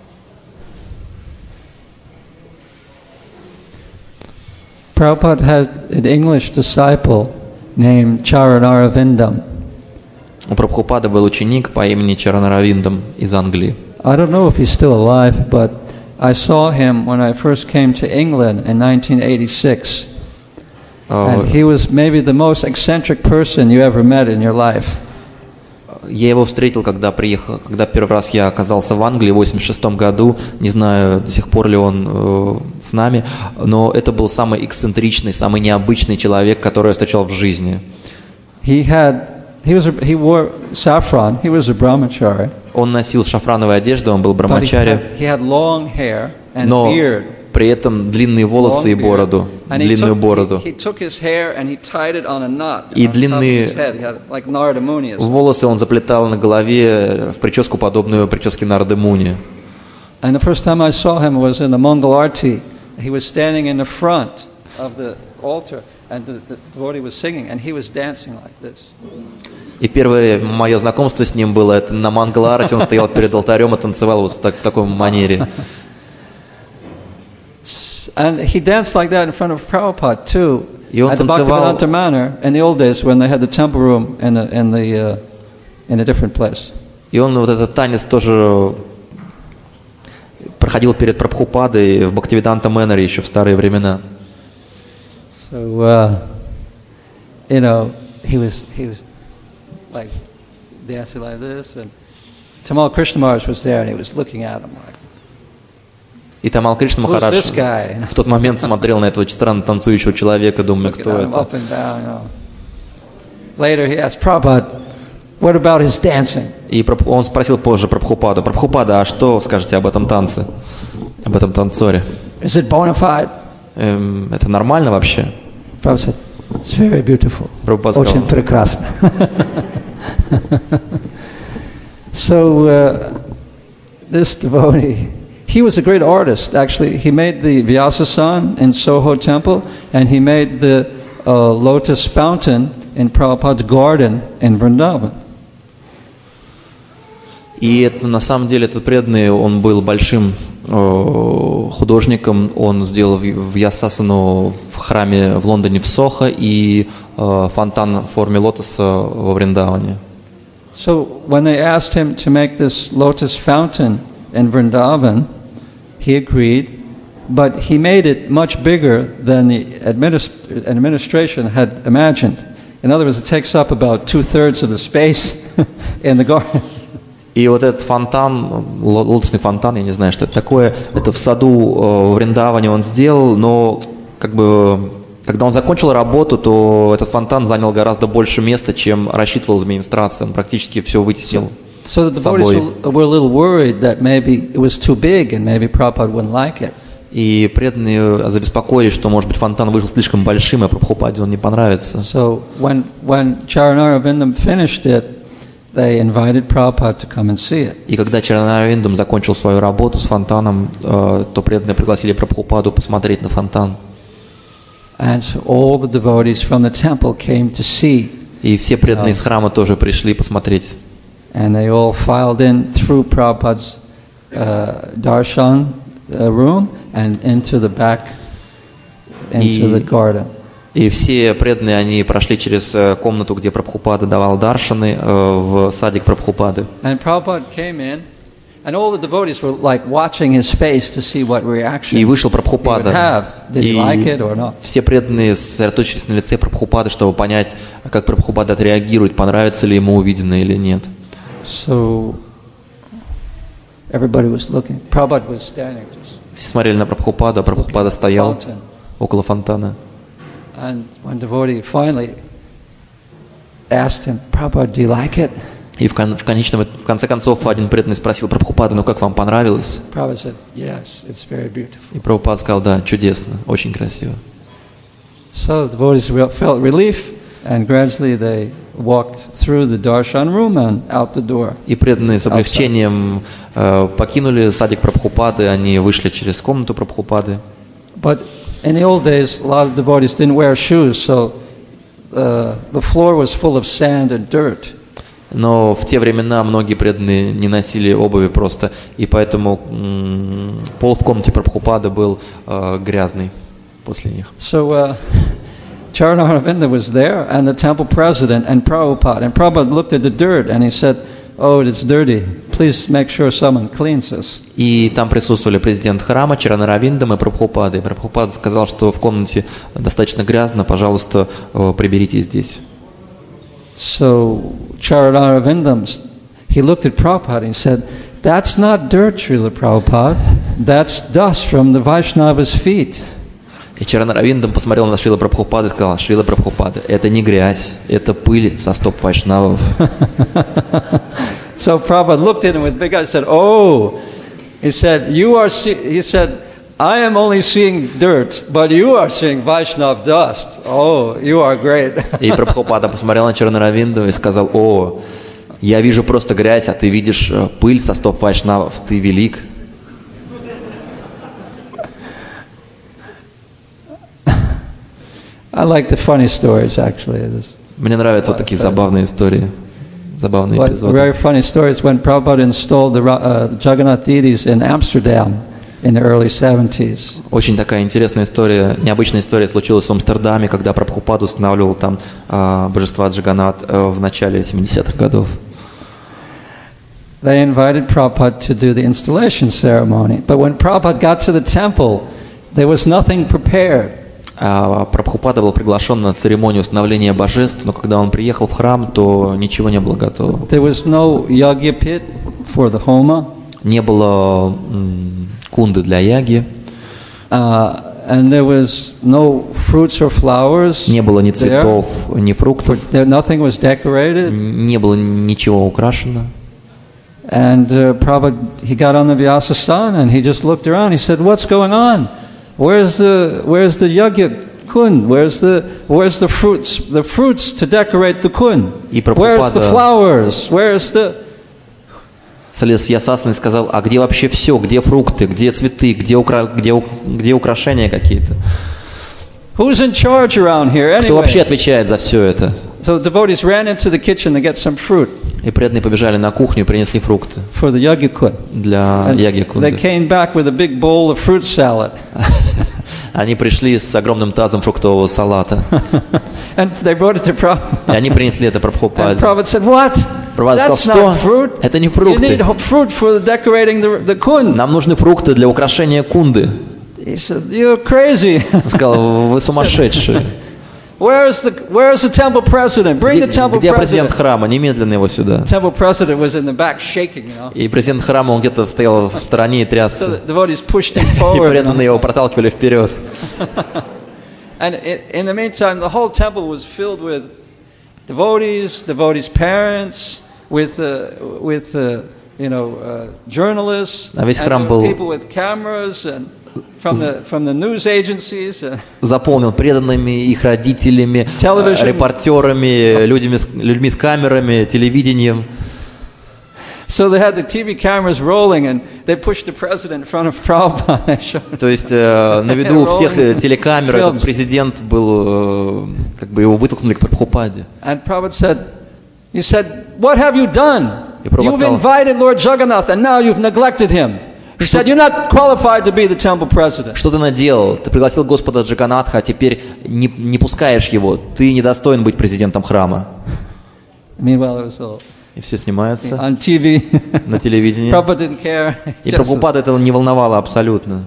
Prabhupada had an English disciple named Charanarvindam. У Прабхупады был ученик по имени Чаранаравиндам из Англии. I don't know if he's still alive, but I saw him when I first came to England in 1986. And he was maybe the most eccentric person you ever met in your life. Я его встретил, когда первый раз я оказался в Англии в 1986 году. Не знаю, до сих пор ли он с нами, но это был самый эксцентричный, самый необычный человек, которого я встречал в жизни. He wore saffron. He was a brahmachari. Он носил шафрановую одежду, он был брамачари, He had long hair and но beard. при этом длинные волосы и бороду, длинную бороду. He took his hair and he tied it on a knot И on top of длинные his head. He had like Narada Muni. волосы он заплетал на голове в прическу, подобную прическе Нарды Муни. And the first time I saw him was in the Mangal Arti. He was standing in the front of the altar, and the devotee was singing, and he was dancing like this. И первое мое знакомство с ним было это на Мангал-арте, он стоял перед алтарем и танцевал вот в такой манере. And he danced like that in front of Prabhupada too. И он At the танцевал, Bhaktivedanta Manor in the old days when they had the temple room in a different place. и он вот этот танец тоже проходил перед Прабхупадой в Бхактивиданта Мэноре еще в старые времена. So, you know, he was like dancing like this, and Tamal Krishna Maharaj was there, and he was looking at him like, И Тамал Кришна "Who's Махарадж this guy?" в тот момент смотрел на этого очень странно танцующего человека, думая, Looking кто at him это. up and down, you know. Later, he asked Prabhupada, "What about his dancing?" И он спросил позже Прабхупаду: Прабхупада, а что скажете об этом танце, об этом танцоре? Is it bona fide? Это нормально вообще? Prabhupada said, "It's very beautiful. Прабхупада Очень сказал: прекрасно." So this devotee, he was a great artist. Actually, he made the Vyasa-san in Soho Temple, and he made the lotus fountain in Prabhupada's garden in Vrindavan. И это на самом деле этот преданный, он был большим художником, он сделал в Ясасану в храме в Лондоне в Сохо и фонтан в форме лотоса во Вриндаване. So when they asked him to make this lotus fountain in Vrindavan, he agreed, but he made it much bigger than the administration had imagined. In other words, it takes up about 2/3 of the space in the garden. И вот этот фонтан, лотосный фонтан, я не знаю, что это такое, это в саду в Вриндаване он сделал, но как бы, когда он закончил работу, то этот фонтан занял гораздо больше места, чем рассчитывал администрация, он практически все вытеснил So the собой. devotees were a little worried that maybe it was too big and maybe Prabhupada wouldn't like it. И преданные забеспокоились, что, может быть, фонтан вышел слишком большим, а Прабхупаде он не понравится. So when Charanarvindam finished it, they invited Prabhupada to come and see it. И когда Чаранарвиндам закончил свою работу с фонтаном, то преданные пригласили Прабхупаду посмотреть на фонтан. And so all the devotees from the temple came to see. И все преданные из храма тоже пришли посмотреть. And they all filed in through Prabhupada's darshan room and into the back, into the garden. И все преданные, они прошли через комнату, где Прабхупада давал даршаны, в садик Прабхупады. And Prabhupada came in, and all the devotees were like watching his face to see what reaction И вышел he would Прабхупада. have. Did he like it or not? Все преданные сосредоточились на лице Прабхупады, чтобы понять, как Прабхупада отреагирует, понравится ли ему увиденное или нет. So everybody was looking. Prabhupada was standing just Все смотрели на Прабхупаду, а Прабхупада стоял fountain. около фонтана. And one devotee finally asked him, "Prabhupada, do you like it?" И в конце концов один преданный спросил Прабхупада: ну как вам понравилось? Prabhupada said, "Yes, it's very beautiful." И Прабхупада сказал: да, чудесно, очень красиво. So the devotees felt relief, and gradually they walked through the darshan room and out the door. И преданные с облегчением покинули садик Прабхупады, они вышли через комнату Прабхупады. But in the old days, a lot of devotees didn't wear shoes, so the floor was full of sand and dirt. Но в те времена многие преданные не носили обуви просто, и поэтому пол в комнате Прабхупады был грязный после них. So Charanarvindam was there, and the temple president, and Prabhupada. And Prabhupada looked at the dirt, and he said, "Oh, it's dirty. Please make sure someone cleans this." И там присутствовали президент храма Чаранарвиндам и Прабхупада. И Прабхупада сказал, что в комнате достаточно грязно, пожалуйста, приберите здесь. So Charanarvindam, he looked at Prabhupada and he said, "That's not dirt, Srila Prabhupada. That's dust from the Vaishnava's feet." И Чаранарвиндам посмотрел на Шрила Прабхупаду и сказал: Шрила Прабхупада, это не грязь, это пыль со стоп вайшнавов. So Prabhupada looked at him with big eyes and said, "Oh," he said, he said, "I am only seeing dirt, but you are seeing Vaishnav dust. Oh, you are great." И Прабхупада посмотрел на Чаранарвинду и сказал: о, я вижу просто грязь, а ты видишь пыль со стоп вайшнавов, ты велик. I like the funny stories, actually. Мне нравятся вот такие забавные истории, забавные What эпизоды. very funny story is when Prabhupada installed the Jagannath deities in Amsterdam. in the early 70s. Очень такая интересная история, необычная история случилась в Амстердаме, когда Прабхупада устанавливал там божества Джаганнат в начале 70-х годов. They invited Prabhupada to do the installation ceremony. But when Prabhupada got to the temple, there was nothing prepared. Прабхупада был приглашен на церемонию установления божеств, но когда он приехал в храм, то ничего не было готово. There was no yagya pit for the homa. Не было кунды для яги. And there was no fruits or flowers. Не было ни цветов, ни фруктов. Nothing was decorated. Не было ничего украшено. And Prabhupada, he got on the Vyasasana and he just looked around. He said, "What's going on? Where's the yagya kund? Where's the fruits to decorate the kund? Where's the flowers? Where's the?" Слез Ясасана и сказал: а где вообще все? Где фрукты? Где цветы? Где украшения какие-то? Who's in charge around here anyway? Кто вообще отвечает за все это? So the devotees ran into the kitchen to get some fruit. И преданные побежали на кухню и принесли фрукты for the yagya kund. Для яги кунды. They came back with a big bowl of fruit salad. Они пришли с огромным тазом фруктового салата. And they brought it to Prabhupada. И они принесли это Прабхупаде. And Prabhupada said, "What? Прабхупада сказал, что? Это не You фрукты. need fruit for decorating the kund." Нам нужны фрукты для украшения кунды. He said, "You're crazy." Он сказал: вы сумасшедшие. Where's the temple president? Bring the temple Где президент president. храма? Немедленно его сюда. Temple president was in the back shaking, you know. И президент храма, он где-то стоял в стороне и So трясся. the devotees pushed him И forward. преданные его проталкивали вперед. And in the meantime, the whole temple was filled with devotees' parents, with journalists, А весь and храм there were был people with cameras and from the news agencies. Заполнен преданными, их родителями, Television. репортерами, людьми с камерами, телевидением. So they had the TV cameras rolling, and they pushed the president in front of Prabhupada. То есть на виду у всех телекамер этот президент был, как бы его вытолкнули к Прабхупаде. And Prabhupada said, "You said, what have you done? И Прабхупада You've сказал: invited Lord Jagannath, and now you've neglected him." He said, "You're not qualified to be the temple president." что ты наделал? Ты пригласил Господа Джаганнатха, а теперь не пускаешь его. Ты недостоин быть президентом храма. Meanwhile, it was all И все снимается on TV. на телевидении. Prabhupada didn't care. И Прабхупаду это не волновало абсолютно.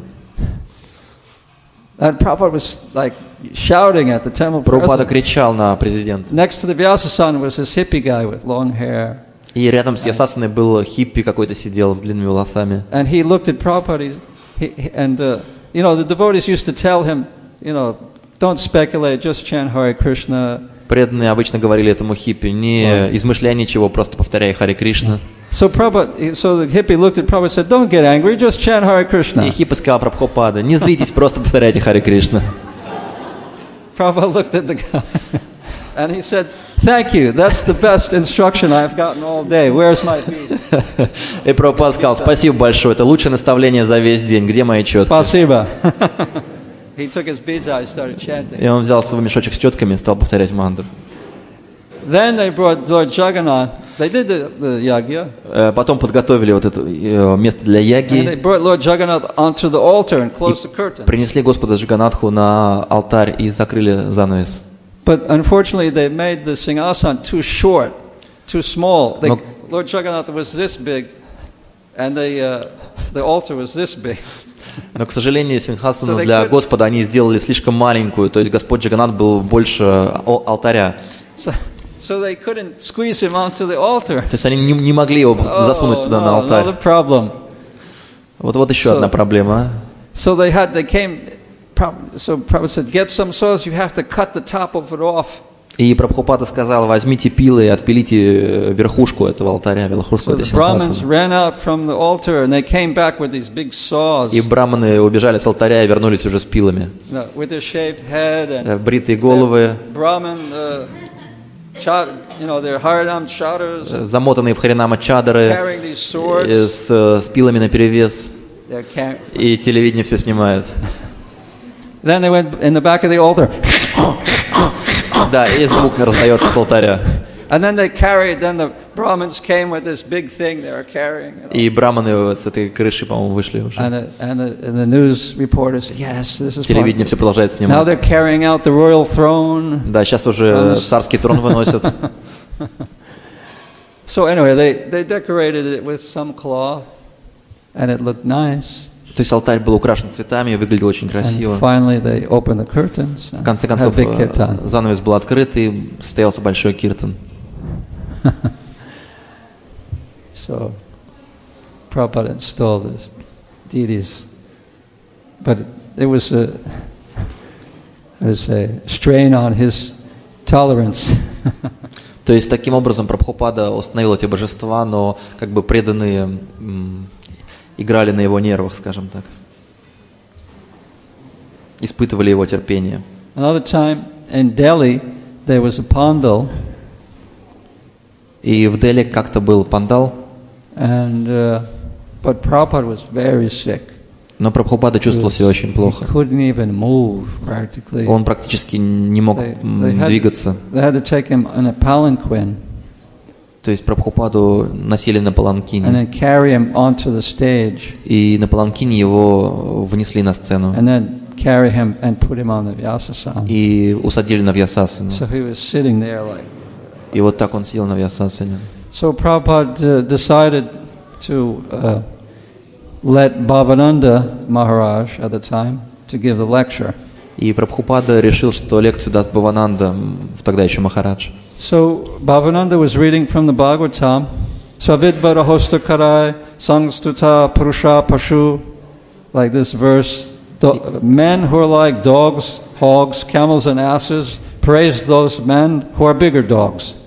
And Prabhupada was like shouting at the temple Прабхупада president. кричал на президента. Next to the Vyasasana was this hippie guy with long hair. И рядом с Ясасаной был хиппи какой-то сидел с длинными волосами. And he looked at Prabhupada, the devotees used to tell him, don't speculate, just chant Hare Krishna. Преданные обычно говорили этому хиппи: не измышляй ничего, просто повторяй Харе Кришна. So the hippie looked at Prabhupada and said, "Don't get angry, just chant Hare Krishna." И хиппи сказал Прабхупаде: не злитесь, просто повторяйте Харе Кришна. Prabhupada looked at the guy and he said, "Thank you, that's the best instruction I've gotten all day. Where's my beads?" И Прабхупада сказал: спасибо большое, это лучшее наставление за весь день. Где мои четки? Спасибо. He took his beads out, he started chanting. И он взял свой мешочек с четками и стал повторять мантру. Then they brought Lord Jagannath. They did the yagya. Потом подготовили вот это место для And they яги. brought Lord Jagannath onto the altar and closed the curtain. Принесли Господа Джаганнатху на алтарь и закрыли занавес. But unfortunately, they made the singhasan too short, too small. Lord Jagannath was this big, and the altar was this big. Но, к сожалению, сингхасану для Господа они сделали слишком маленькую, то есть Господь Джаганнат был больше алтаря. So they couldn't squeeze him onto the altar. То есть они не могли его засунуть туда на алтарь. Another problem. Вот еще одна проблема. So Prabhupada said, "Get some saws. You have to cut the top of it off." И Прабхупада сказал: возьмите пилы и отпилите верхушку этого алтаря, верхушку So этой the Brahmins сингхасаны. ran out from the altar and they came back with these big saws. И браманы убежали с алтаря и вернулись уже с пилами. With their shaved head and Бритые головы, Brahmin, their Harinam chatters, замотанные в харинама чадры, carrying these swords. с пилами наперевес. И телевидение все снимает. Then they went in the back of the altar. Да, и звук раздается с алтаря. And then the Brahmins came with this big thing they were carrying. И браманы с этой крыши, по-моему, вышли уже. And the news reporters said, yes, this is Телевидение все продолжает Now снимать. they're carrying out the royal throne. Да, сейчас уже царский трон выносят. So anyway, they decorated it with some cloth, and it looked nice. То есть алтарь был украшен цветами и выглядел очень And красиво. finally they opened the curtains В and конце had концов, big kirtan. занавес был открыт, и состоялся большой киртан. So Prabhupada installed his deities. But it was a strain on his tolerance. То есть, таким образом, Прабхупада установил эти божества, но как бы преданные играли на его нервах, скажем так. Испытывали его терпение. Another time in Delhi, there was a pandal, И в Дели как-то был пандал, but Prabhupada was very sick. но Прабхупада чувствовал себя очень He плохо. couldn't even move practically. Он практически не мог двигаться. They had to take him on a palanquin То есть Прабхупаду носили на and паланкине. then carry him onto the stage И на паланкине его внесли на сцену. and then carry him and put him on the Vyasasana. И усадили на Вьясасану. So he was sitting there like. И вот так он сидел на Вьясасане. So Prabhupada decided to let Bhavananda Maharaj at the time to give the lecture. И Прабхупада решил, что лекцию даст Бхавананда, тогда еще Махарадж. So Bhavananda was reading from the Bhagavatam, Savidvara hosta karai, sangstuta purusha pashu, like this verse, men who are like dogs, hogs, camels and asses, praise those men who are bigger dogs.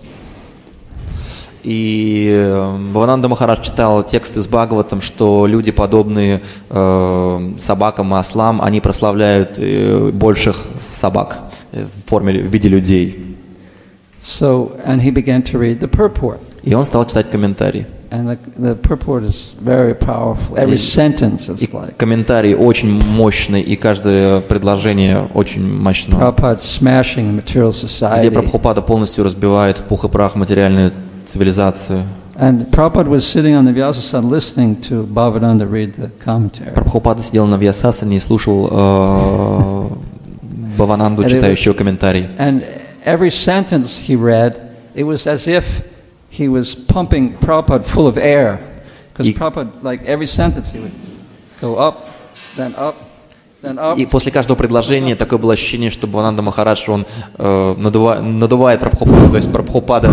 И Бхавананда Махарадж читал текст из Бхагаватам, что люди, подобные собакам и ослам, они прославляют больших собак в виде людей. So, and he began to read the purport. И он стал читать комментарий. And the purport is very powerful. Every sentence is like. Комментарий очень мощный, и каждое предложение очень мощное. Prabhupada smashing the material society. Где Прабхупада полностью разбивает в пух и прах материальную цивилизацию. And Prabhupada was sitting on the Vyasasana listening to Bhavananda read the commentary. Прабхупада сидел на Вьясасане и слушал Бхавананду, читающего комментарий. And every sentence he read, it was as if he was pumping Prabhupada full of air. Because Prabhupada, like every sentence, he would go up, then up, then up. И после каждого предложения такое было ощущение, что Бхавананда Махарадж, он надувает Прабхупаду, то есть Прабхупада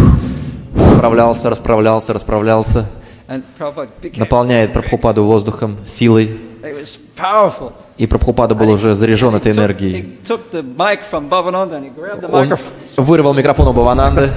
расправлялся, наполняет Прабхупаду воздухом, силой. И Прабхупада был уже заряжен этой энергией. Он вырвал микрофон у Бхавананды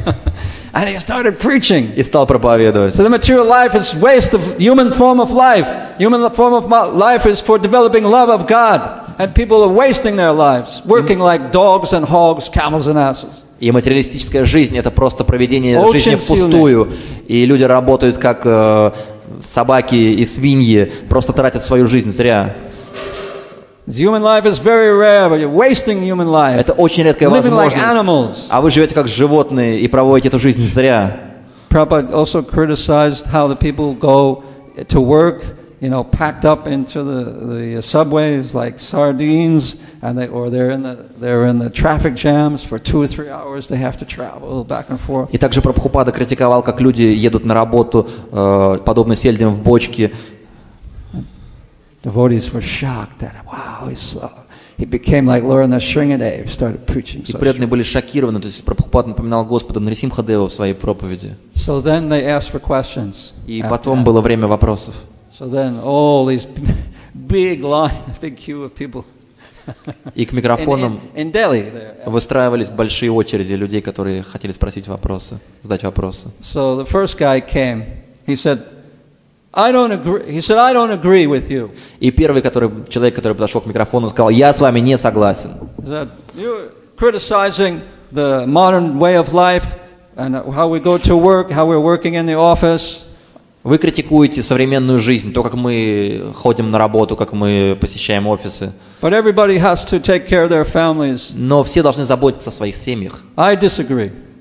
и стал проповедовать. So the material life is waste of human form of life. Human form of life is for developing love of God. And people are wasting their lives, working like dogs and hogs, camels and asses. И материалистическая жизнь – это просто проведение жизни впустую. И люди работают как собаки и свиньи, просто тратят свою жизнь зря. Human life is very rare, but you're wasting human life. Это очень редкая возможность. А вы живете как животные и проводите эту жизнь зря. Prabhupada also criticized how the people go to work, you know, packed up into the subways like sardines, and they're in the traffic jams for 2 or 3 hours. They have to travel back and forth. И также Прабхупада критиковал, как люди едут на работу, подобно сельдям в бочке. Devotees were shocked that he became like Lord Nrsimhadev, started preaching. И преданные были шокированы, то есть Прабхупада напоминал Господа Нрисимхадева в своей проповеди. So then they asked for questions. И потом было время вопросов. So then all these big queue of people. И к микрофонам in Delhi, выстраивались большие очереди людей, которые хотели спросить вопросы, задать вопросы. So the first guy came. He said, I don't agree. He said, I don't agree with you. И первый человек, который подошел к микрофону, сказал: я с вами не согласен. He said, you're criticizing the modern way of life and how we go to work, how we're working in the office. Вы критикуете современную жизнь, то, как мы ходим на работу, как мы посещаем офисы. But everybody has to take care of their families. Но все должны заботиться о своих семьях. I disagree.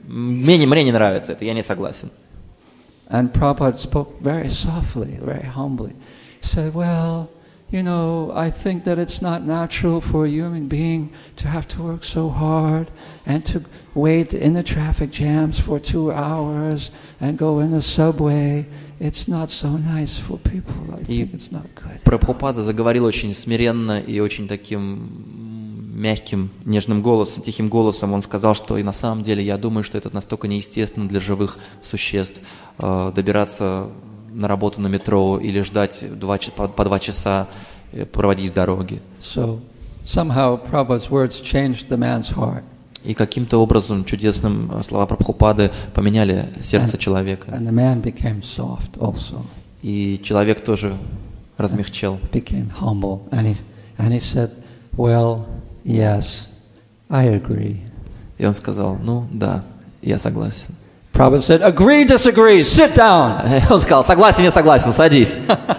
Мне не нравится это, я не согласен. And Prabhupada spoke very softly, very humbly. He said, well, you know, I think that it's not natural for a human being to have to work so hard and to wait in the traffic jams for 2 hours and go in the subway. It's not so nice for people. I think it's not good. Прабхупада заговорил очень смиренно и очень таким мягким, нежным голосом, тихим голосом. Он сказал, что и на самом деле я думаю, что это настолько неестественно для живых существ добираться на работу на метро или ждать по 2 часа, проводить в дороге. So somehow Prabhupada's words changed the man's heart. И каким-то образом чудесным слова Прабхупады поменяли сердце человека. And the man became soft also. И человек тоже размягчел. Became humble. And he said, well, yes, I agree. И он сказал, ну да, я согласен. Prabhupada said, agree, disagree, sit down. Он сказал, согласен, не согласен, садись.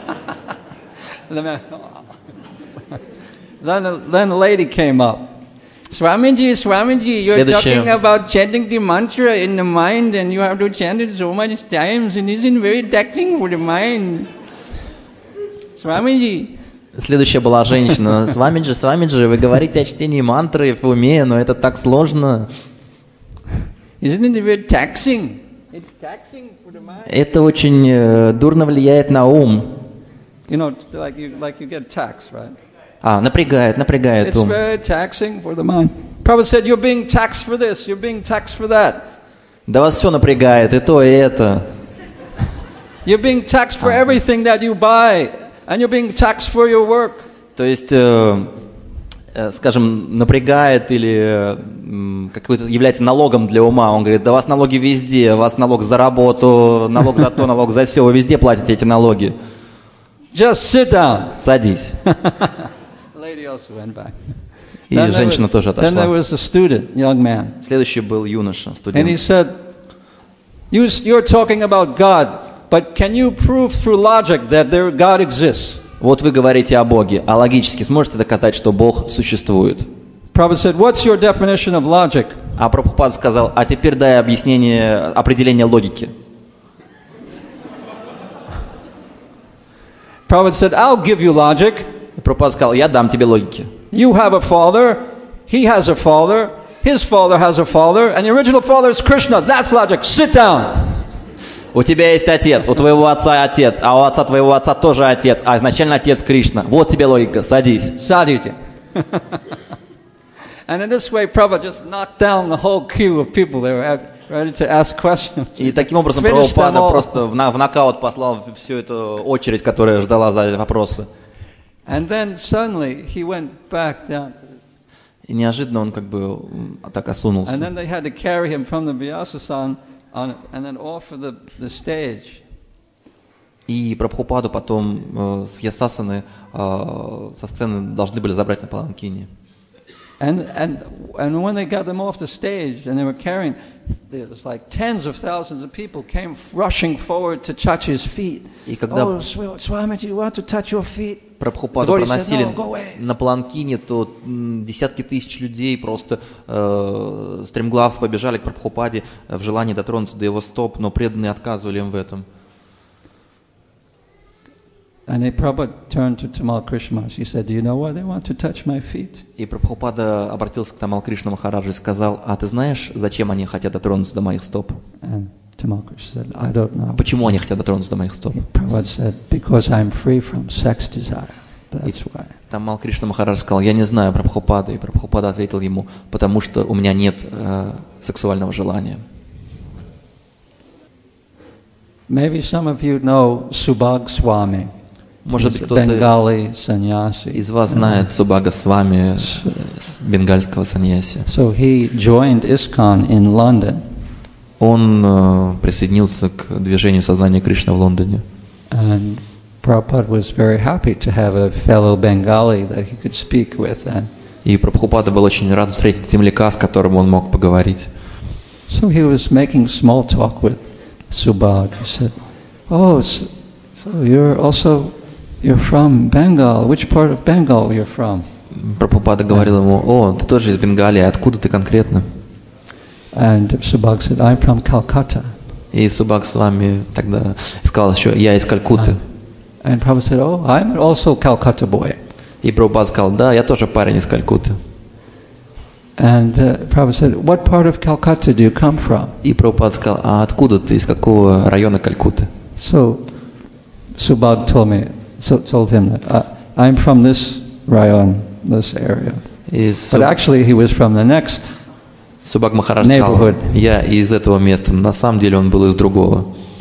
Then a lady came up. Swamiji, you're talking about chanting the mantra in the mind and you have to chant it so much times and isn't very taxing for the mind. Swamiji. Следующая была женщина. С вами же, вы говорите о чтении мантры в уме, но это так сложно. Isn't it very taxing? It's taxing for the mind. Это очень дурно влияет на ум. You know, like you get taxed, right? Напрягает It's ум. very taxing for the mind. Prabhupada said, you're being taxed for this, you're being taxed for that. Да вас все напрягает, и то, и это. You're being taxed for everything that you buy, and you're being taxed for your work. То есть, скажем, напрягает или какой-то является налогом для ума. Он говорит, да у вас налоги везде, у вас налог за работу, налог за то, налог за все, вы везде платите эти налоги. Just sit down. Садись. Lady also went back. И женщина тоже Then there отошла. was a student, young man. Следующий был юноша, And he студент. said, you're talking about God, but can you prove through logic that God exists? Вот вы говорите о Боге, а логически сможете доказать, что Бог существует? Prabhupada said, what's your definition of logic? А Прабхупада сказал, а теперь дай определение логики. Prabhupada said, I'll give you logic. И Прабхупада сказал, я дам тебе логики. You have a father, he has a father, his father has a father, and the original father is Krishna. That's logic. Sit down. У тебя есть отец, у твоего отца отец, а у отца твоего отца тоже отец, а изначально отец Кришна. Вот тебе логика, садись. Sadhiti. And in this way, Prabhupada just knocked down the whole queue of people that were ready to ask questions. И таким образом Finished them Прабхупада all. просто в нокаут послал всю эту очередь, которая ждала за вопросы. And then suddenly he went back down to И неожиданно он как бы так and осунулся. then they had to carry him from the Vyasa-san and then off of the stage. И Прабхупаду потом с Ясасаны со сцены должны были забрать на паланкине. And when they got them off the stage and they were carrying, there was like tens of thousands of people came rushing forward to touch his feet. И когда Oh, Swamiji, you want to touch your feet? Прабхупаду The Devotee проносили said, "No, go away." на паланкине, то десятки тысяч людей просто стремглав побежали к Прабхупаде в желании дотронуться до его стоп, но преданные отказывали им в этом. And Prabhupada turned to Tamal Krishna Maharaj. He said, do you know why they want to touch my feet? И Прабхупада обратился к Тамал Кришна Махараджу и сказал, а ты знаешь, зачем они хотят дотронуться до моих стоп? And Tamal Krishna said, I don't know. Почему они хотят дотронуться до моих стоп? Prabhupada said, because I'm free from sex desire. That's why. Тамал Кришна Махарадж сказал, я не знаю Прабхупада. И Прабхупада ответил ему, потому что у меня нет сексуального желания. Maybe some of you know Subhag Swami. Может быть, He's a кто-то Bengali sannyasi. из вас знает Субхага Свами, бенгальского саньяси. So he joined ISKCON in London. Он присоединился к движению сознания Кришны в Лондоне. And Prabhupada was very happy to have a fellow Bengali that he could speak with. And И Прабхупада был очень рад встретить земляка, с которым он мог поговорить. so he was making small talk with Subhag. He said, oh, so you're from Bengal. Which part of Bengal you're from? Прабхупада говорил ему, о, ты тоже из Бенгалии, откуда ты конкретно? And Subhag said, I'm from Calcutta. И Субхаг Свами тогда сказал еще, я из Калькутты. And Prabhupada said, oh, I'm also Calcutta boy. И Прабхупад сказал, да, я тоже парень из Калькутты. And Prabhupada said, what part of Calcutta do you come from? И Прабхупад сказал, а откуда ты, из какого района Калькутты? So Subhag told him that I'm from this rayon, this area. И But actually he was from the next. Субхаг Махарадж сказал, я из этого места. На самом деле он был из другого.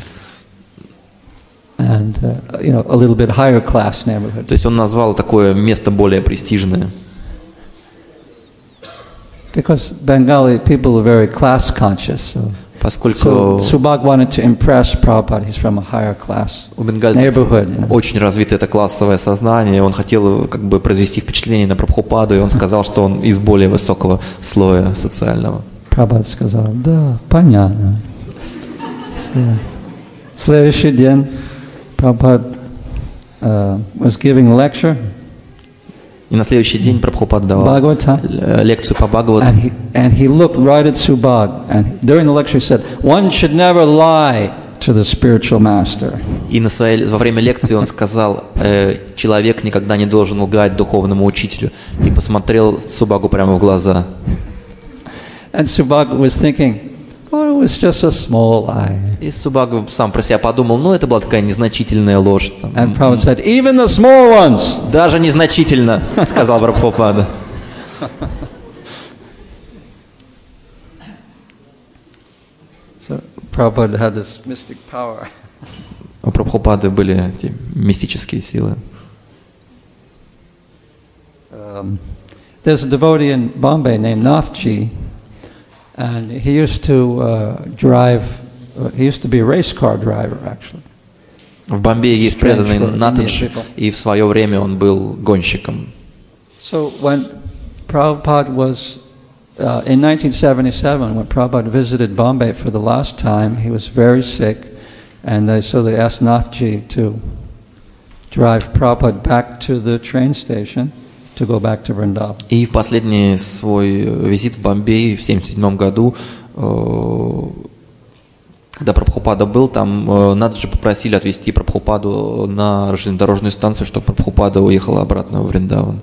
And a little bit higher class neighborhood. То есть он назвал такое место более престижное. Because Bengali people are very class conscious. Поскольку Subhag wanted to impress Prabhupada, he's from a higher class у бенгальцев neighborhood. Очень развито это классовое сознание. Он хотел как бы произвести впечатление на Прабхупаду, и он сказал, что он из более высокого слоя социального. Прабхупад сказал, да, понятно. Следующий день Prabhupada was giving a lecture. И на следующий день Прабхупад давал лекцию по Бхагавату. And he looked right at Subhag, and during the lecture he said, one should never lie to the spiritual master. И во время лекции он сказал, человек никогда не должен лгать духовному учителю. И посмотрел Субхагу прямо в глаза. And Subhag was thinking, oh, it was just a small lie. И Субхаг сам про себя подумал, это была такая незначительная ложь. And Prabhupada said, even the small ones. Даже незначительно, сказал Прабхупада. So Prabhupada had this mystic power. У Прабхупады были эти мистические силы. There's a devotee in Bombay named Nathji, and he used to drive. He used to be a race car driver, actually. В Бомбее есть преданный Натадж, и в свое время он был гонщиком. So when Prabhupada was in 1977, when Prabhupada visited Bombay for the last time, he was very sick, and so they asked Nathji to drive Prabhupada back to the train station to go back to Vrindavan. И в последний свой визит в Бомбей в 1977 году, когда Прабхупада был там, Нададжи попросили отвезти Прабхупаду на железнодорожную станцию, чтобы Прабхупада уехала обратно в Вриндаван.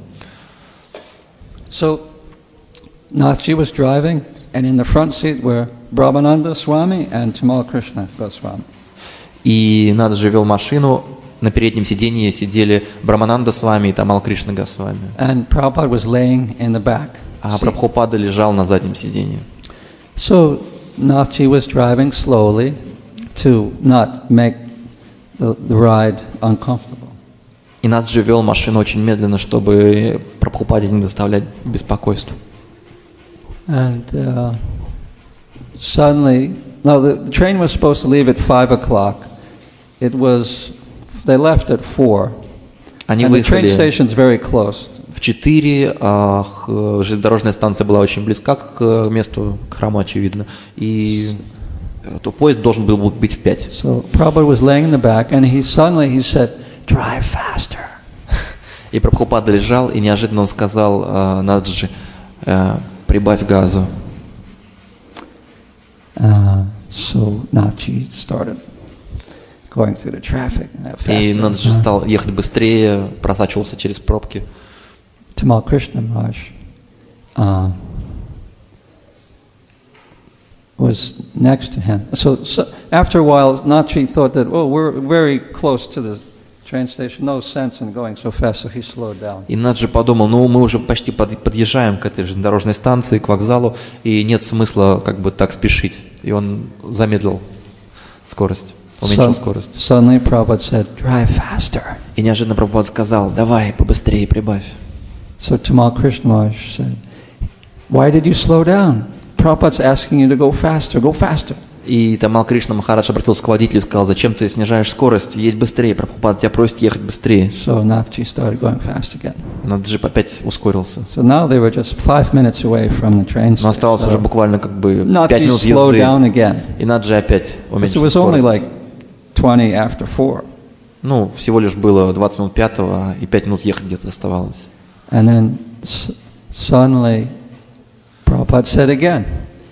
So Nathji was driving, and in the front seat were Brahmananda Swami and Tamal Krishna Goswami. И Нададжи вел машину, на переднем сиденье сидели Брамананда Свами и Тамал Кришна Госвами. And Prabhupada was laying in the back. А Прабхупада лежал на заднем сиденье. So Nathji was driving slowly to not make the ride uncomfortable. И Нададжи вел машину очень медленно, чтобы Прабхупаде не доставлять беспокойства. And suddenly, the train was supposed to leave at 5 o'clock. They left at 4. Они and the train выехали station's very close. в 4, а железнодорожная станция была очень близка к месту, к храму, очевидно. И поезд должен был быть в 5. So Prabhupada was laying in the back, and he said, "Drive faster." И Прабхупада лежал, и неожиданно он сказал Нададжи, прибавь газу. So Nathji started going through the traffic. И Нададжи стал ехать быстрее, просачивался через пробки. Tamal Krishna Maharaj was next to him. So after a while, Nathji thought that, we're very close to the train station, no sense in going so fast, so he slowed down. И Нададжи подумал, мы уже почти подъезжаем к этой железнодорожной станции, к вокзалу, и нет смысла так спешить. И он замедлил скорость, уменьшил скорость. Suddenly Prabhupada said, "Drive faster." И неожиданно Прабхупада сказал, давай, побыстрее прибавь. So Tamal Krishna Maharaj said, "Why did you slow down? Prabhupada's asking you to go faster, go faster." И Тамал Кришна Махарадж обратился к водителю и сказал, зачем ты снижаешь скорость, едь быстрее, Прабхупада тебя просит ехать быстрее. So Nathji started going fast again. Нададжи опять ускорился. So now they were just 5 minutes away from the train station. Но осталось уже буквально 5 Nathji минут slowed езды. down again. И Нададжи опять уменьшил It was only скорость. 20 after 4. Всего лишь было 20 минут 5, и 5 минут ехать где-то оставалось. And then suddenly Prabhupada said again,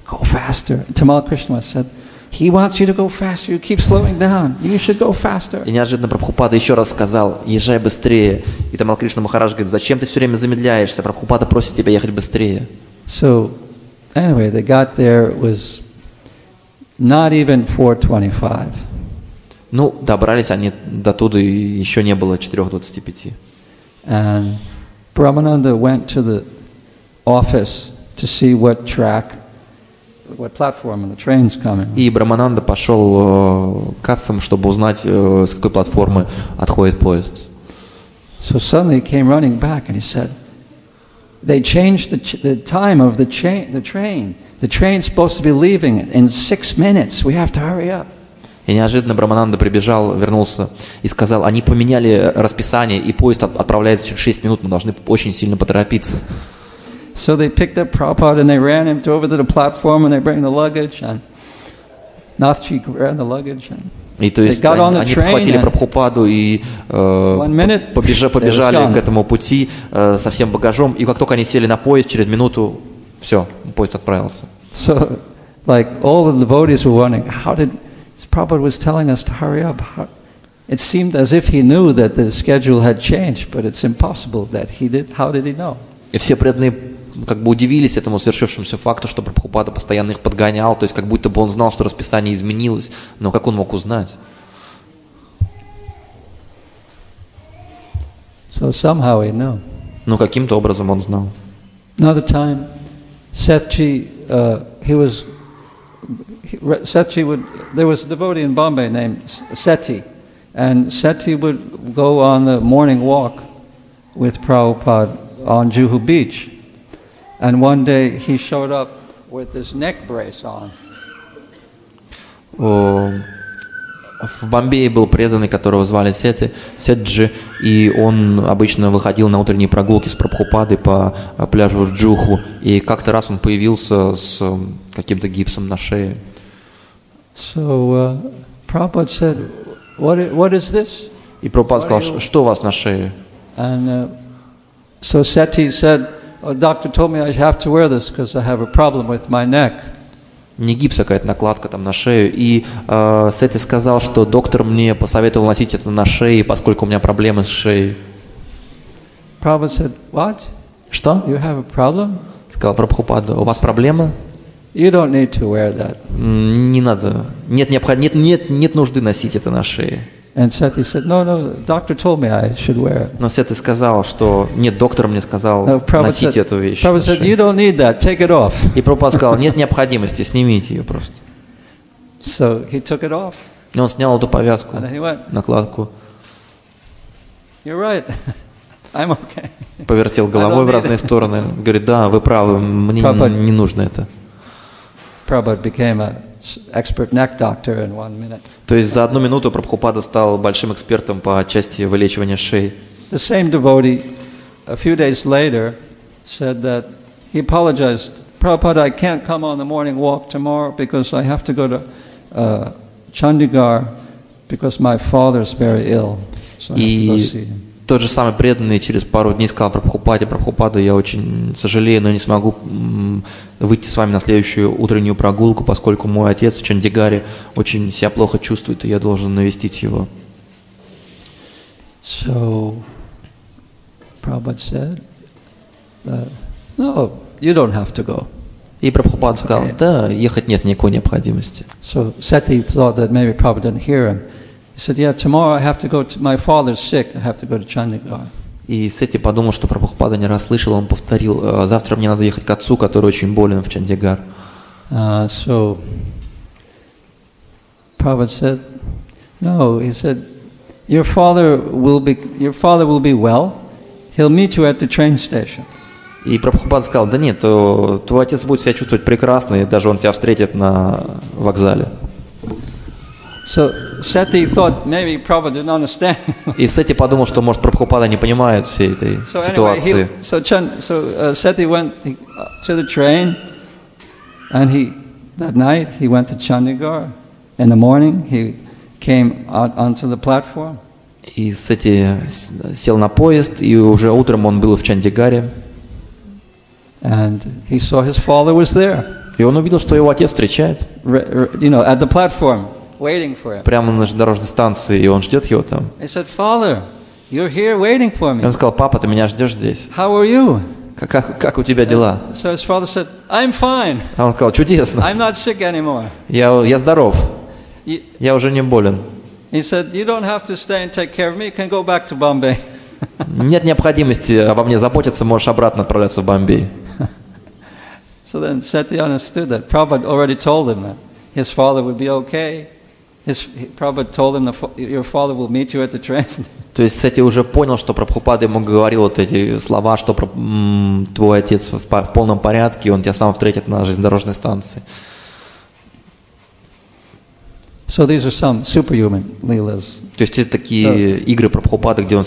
go faster. Tamal Krishna said, he wants you to go faster. You keep slowing down. You should go faster. И неожиданно Прабхупада еще раз сказал: езжай быстрее. И Тамал Кришна Махарадж говорит: зачем ты все время замедляешься? Прабхупада просит тебя ехать быстрее. So, anyway, they got there. It was not even 4:25. Ну, добрались они до туда, и еще не было 4:25. And Brahmananda went to the office to see what platform the train's coming. И Брамананда пошел к кассам, чтобы узнать, с какой платформы отходит поезд. So suddenly he came running back and he said, they changed the time of the train. The train's supposed to be leaving in 6 minutes. We have to hurry up. И неожиданно Брамананда прибежал, вернулся и сказал: они поменяли расписание, и поезд отправляется через 6 минут, мы должны очень сильно поторопиться. So they picked up Prabhupada and they ran him over to the platform and they bring the luggage and Nathji ran the luggage and И то есть они подхватили Прабхупаду и побежали к этому пути со всем багажом, и как только они сели на поезд, через минуту все, поезд отправился. So, like all the devotees were wondering, how did Prabhupada was telling us to hurry up? It seemed as if he knew that the schedule had changed, but it's impossible that he did. How did he know? И все преданные как бы удивились этому свершившемуся факту, что Прабхупада постоянно их подгонял, то есть как будто бы он знал, что расписание изменилось, но как он мог узнать? So somehow he knew. Ну каким-то образом он знал. Another time, Sethji, there was a devotee in Bombay named Seti, and Seti would go on the morning walk with Prabhupada on Juhu Beach. And one day he showed up with this neck brace on. В Бомбее был преданный, которого звали Сетджи, и он обычно выходил на утренние прогулки с Прабхупадой по пляжу Джуху, и как-то раз он появился с каким-то гипсом на шее. So Prabhupada said, what is this? И Прабхупада сказал: что у вас на шее? And so Seti said, a doctor told me I have to wear this because I have a problem with my neck. Не гипс, а какая-то накладка там на шею. И Сети сказал, что доктор мне посоветовал носить это на шее, поскольку у меня проблемы с шеей. Prabhupada said, what? Что? You have a problem? Сказал Прабхупада: у вас проблема? You don't need to wear that. Не надо. Нет нужды носить это на шее. And Seti said, no, doctor told me I should wear it. Но Сети сказал, что нет, доктор мне сказал носить эту вещь. Prabhupada said, you don't need that, take it off. И Прабхупада сказал: нет необходимости, снимите ее просто. So he took it off. И он снял эту повязку, And he went, накладку. You're right, I'm okay. Повертел головой в разные стороны. Говорит: да, вы правы, мне не нужно это. Prabhupada became an expert neck doctor in 1 minute. То есть за 1 минуту Прабхупада стал большим экспертом по части вылечивания шеи. The same devotee, a few days later, said that he apologized. Prabhupada, I can't come on the morning walk tomorrow because I have to go to Chandigarh because my father's very ill. So I have to go see him. Тот же самый преданный через пару дней сказал Прабхупаде: Прабхупада, я очень сожалею, но не смогу выйти с вами на следующую утреннюю прогулку, поскольку мой отец в Чандигаре очень себя плохо чувствует, и я должен навестить его. So Prabhupada said, no, you don't have to go. И Прабхупада сказал: да, ехать нет никакой необходимости. So Seti thought that maybe Prabhupada didn't hear him. He said, yeah, tomorrow I have to go to, my father's sick, I have to go to Chandigarh. И Сети подумал, что Прабхупада не расслышал, он повторил: завтра мне надо ехать к отцу, который очень болен, в Чандигар. So Prabhupada said, no, he said, your father will be well, he'll meet you at the train station. И Прабхупада сказал: да нет, твой отец будет себя чувствовать прекрасно, и даже он тебя встретит на вокзале. So Seti thought maybe Prabhupada didn't understand. И Сети подумал, что, может, Прабхупада не понимает всей этой ситуации. So Seti went to the train, and that night he went to Chandigarh. In the morning he came out onto the platform. И Сети сел на поезд, и уже утром он был в Чандигаре. And he saw his father was there. И он увидел, что его отец встречает at the platform, waiting for him. прямо на дорожной станции, и он ждет его там. He said, "Father, you're here waiting for И me. он сказал: папа, ты меня ждешь здесь? How are you?" Как у тебя дела? So his father said, "I'm fine. А он сказал: чудесно, I'm not sick anymore." я здоров, He я уже не болен. said, "You don't have to stay and take care of me. You can go back to Bombay." Нет необходимости обо мне заботиться, можешь обратно отправляться в Бомбей. So then Seti understood that Prabhupada already told him that his father would be okay. Prabhupada told him, your father will meet you at the train. То есть Сети уже понял, что Прабхупада ему говорил вот эти слова, что твой отец в полном порядке, и он тебя сам встретит на железнодорожной станции. So these are some superhuman leelas. То есть это такие игры Прабхупады, где он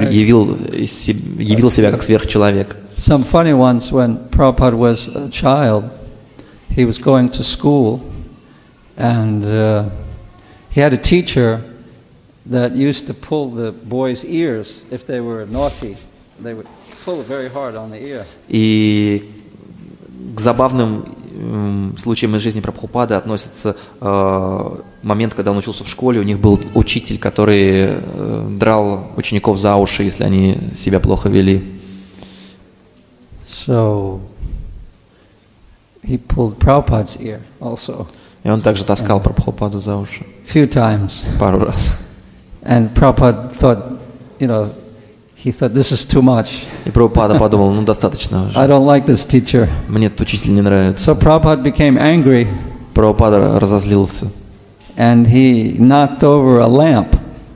явил себя как сверхчеловек. Some funny ones when Prabhupada was a child, he was going to school, and he had a teacher that used to pull the boys' ears if they were naughty. They would pull very hard on the ear. И к забавным случаям из жизни Прабхупады относится момент, когда он учился в школе, у них был учитель, который драл учеников за уши, если они себя плохо вели. So he pulled Prabhupada's ear also. И он также таскал Прабхупаду за уши. Few times. Пару раз. And Prabhupada thought, he thought this is too much. И Прабхупада подумал: достаточно уже. I don't like this teacher. Мне этот учитель не нравится. So Prabhupada became angry. Прабхупада разозлился. And he knocked over a lamp,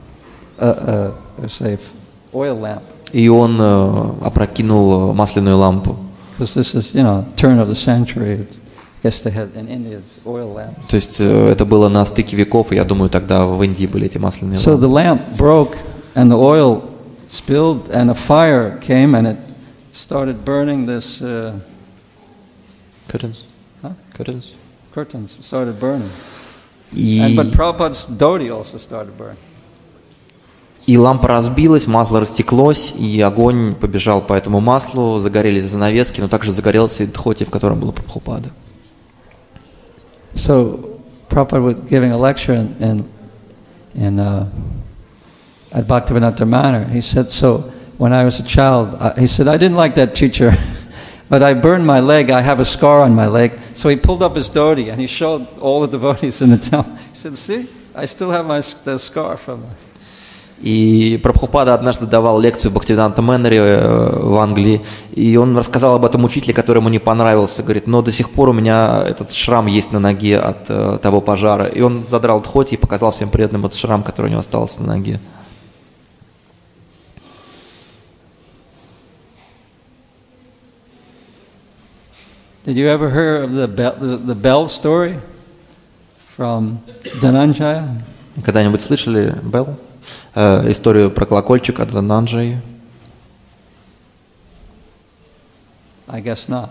say oil lamp. И он опрокинул масляную лампу. Because this is, turn of the century. I guess they had in India oil lamp. То есть это было на стыке веков, и я думаю, тогда в Индии были эти масляные So лампы. the lamp broke, and the oil spilled, and a fire came, and it started burning this Curtains. Huh? Curtains. curtains. Started burning. И But Prabhupada's dhoti also started burning. лампа разбилась, масло растеклось, и огонь побежал по этому маслу, загорелись занавески, но также загорелся и дхоти, в котором была Прабхупада. So Prabhupada was giving a lecture at Bhaktivedanta Manor. He said, so when I was a child, he said, I didn't like that teacher, but I burned my leg. I have a scar on my leg. So he pulled up his dhoti and he showed all the devotees in the temple. He said, see, I still have the scar from it. И Прабхупада однажды давал лекцию в Бхактивиданта Мэннере в Англии, и он рассказал об этом учителе, который ему не понравился. Говорит: но до сих пор у меня этот шрам есть на ноге от того пожара. И он задрал дхоти и показал всем преданным этот шрам, который у него остался на ноге. Did you ever hear of the bell story from Dhananjaya? Когда-нибудь слышали Белл? Историю про колокольчик от Дhananjaya? I guess not.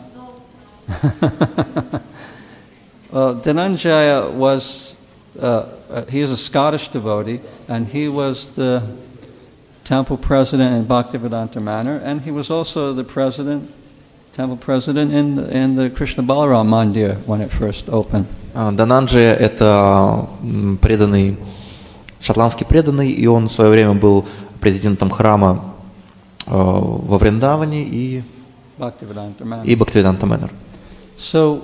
Well, Dhananjaya was, he is a Scottish devotee, and he was the temple president in Bhaktivedanta Manor, and he was also the temple president in the Krishna Balaram Mandir when it first opened. Дhananjaya — это преданный, шотландский преданный, и он в свое время был президентом храма во Вриндаване и Бхактивиданта Манор. So,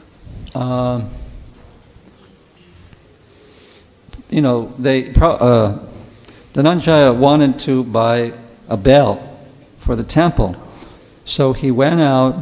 Dhananjaya wanted to buy a bell for the temple. So he went out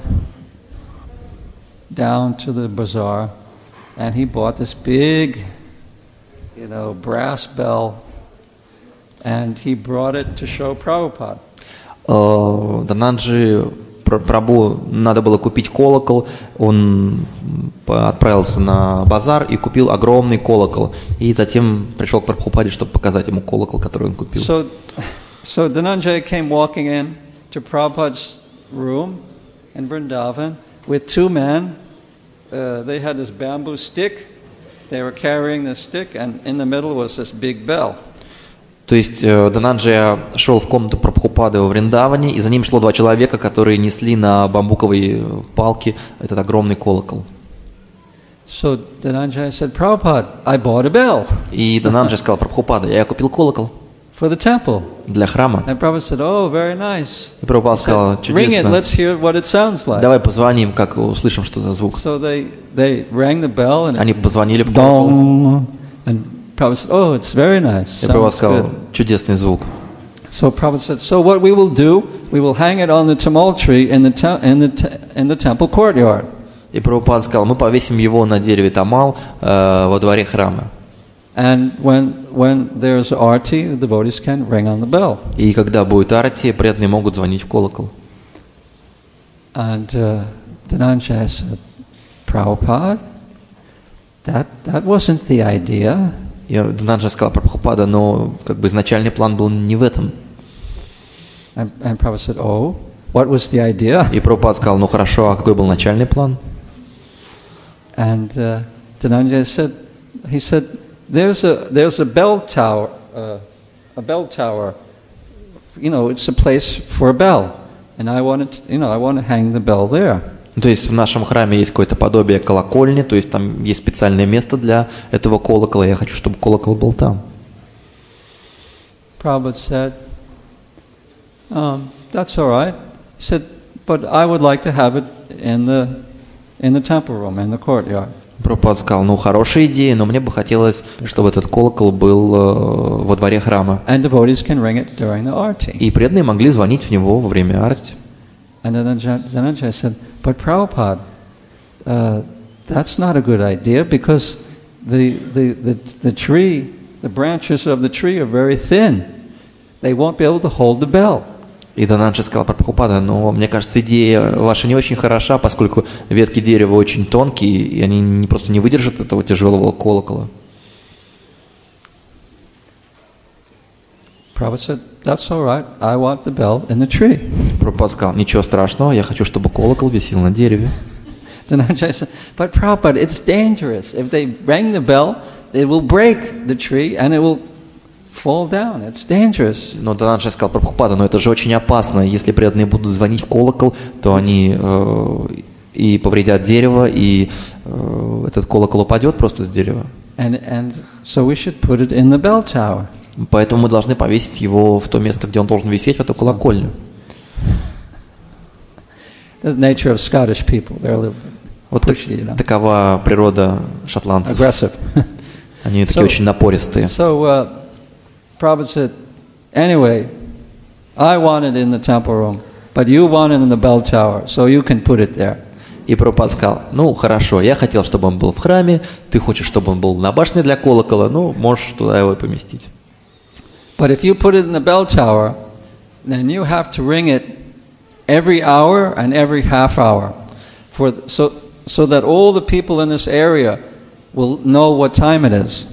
down to the bazaar and he bought this big, brass bell, and he brought it to show Prabhupada. Дhananjaya Прабху надо было купить колокол, он отправился на базар и купил огромный колокол, и затем пришел к Прабхупаде, чтобы показать ему колокол, который он купил. So Dhananjaya came walking in to Prabhupada's room in Vrindavan with two men. They had this bamboo stick. They were carrying this stick, and in the middle was this big bell. То есть Дhananjaya шел в комнату Прабхупады во Вриндаване, и за ним шло два человека, которые несли на бамбуковой палке этот огромный колокол. So Dhananjaya said, Prabhupada, I bought a bell И Дhananjaya сказал: Прабхупада, я купил колокол for the temple. для храма. And Prabhupada said, oh, very nice. И Прабхупада сказал: Ring it, чудесно. let's hear what it sounds like. Давай позвоним, как услышим, что за звук. So they rang the bell and Они позвонили в колокол. dong. And Prabhupada said, oh, it's very nice. И Прабхупада Sounds сказал: good. чудесный звук. So Prabhupada said, so what we will do, we will hang it on the tamal tree in the temple courtyard. И Прабхупада сказал: мы повесим его на дереве тамал во дворе храма. And when there's arti, the devotees can ring on the bell. И когда будет арати, преданные могут звонить в колокол. And Dhananjaya said, Prabhupada, that wasn't the idea. И Дhananjaya сказал: Прабхупада, но как бы изначальный план был не в этом. And Prabhupada said, oh, what was the idea? И Прабхупада сказал: ну хорошо, а какой был начальный план? And Dhananjaya said, he said, there's a bell tower, you know, it's a place for a bell, and I want to hang the bell there. То есть в нашем храме есть какое-то подобие колокольни, то есть там есть специальное место для этого колокола, и я хочу, чтобы колокол был там. Prabhupada said, that's all right. He said, but I would like to have it in the temple room, in the courtyard. Прабхупада сказал: ну хорошая идея, но мне бы хотелось, чтобы этот колокол был во дворе храма. And devotees can ring it during the arti. И преданные могли звонить в него во время арти. And then Dhananjaya said, but Prabhupada, that's not a good idea because the tree, the branches of the tree are very thin. They won't be able to hold the bell. И Дhananjaya сказал: Прабхупада, но мне кажется, идея ваша не очень хороша, поскольку ветки дерева очень тонкие, и они просто не выдержат этого тяжелого колокола. Prabhupada said, that's all right, I want the bell in the tree. Прабхупада сказал: ничего страшного, я хочу, чтобы колокол висел на дереве. Dhananjaya said, but Prabhupada, it's dangerous. If they ring the bell, it will break the tree and it will fall down. It's dangerous. Но Дhananjaya сказал: Прабхупада, но это же очень опасно. Если преданные будут звонить в колокол, то они и повредят дерево, и этот колокол упадет просто с дерева. And so we should put it in the bell tower. Поэтому мы должны повесить его в то место, где он должен висеть, в эту колокольню. That's the nature of Scottish people. They're a little Вот pushy, you know, такова природа шотландцев. aggressive. Они такие очень напористые. So Prabhupada said, anyway, I want it in the temple room, but you want it in the bell tower, so you can put it there. И Прабхупада сказал: ну хорошо, я хотел, чтобы он был в храме, ты хочешь, чтобы он был на башне для колокола, ну можешь туда его поместить. But if you put it in the bell tower, then you have to ring it every hour and every half hour, so that all the people in this area will know what time it is.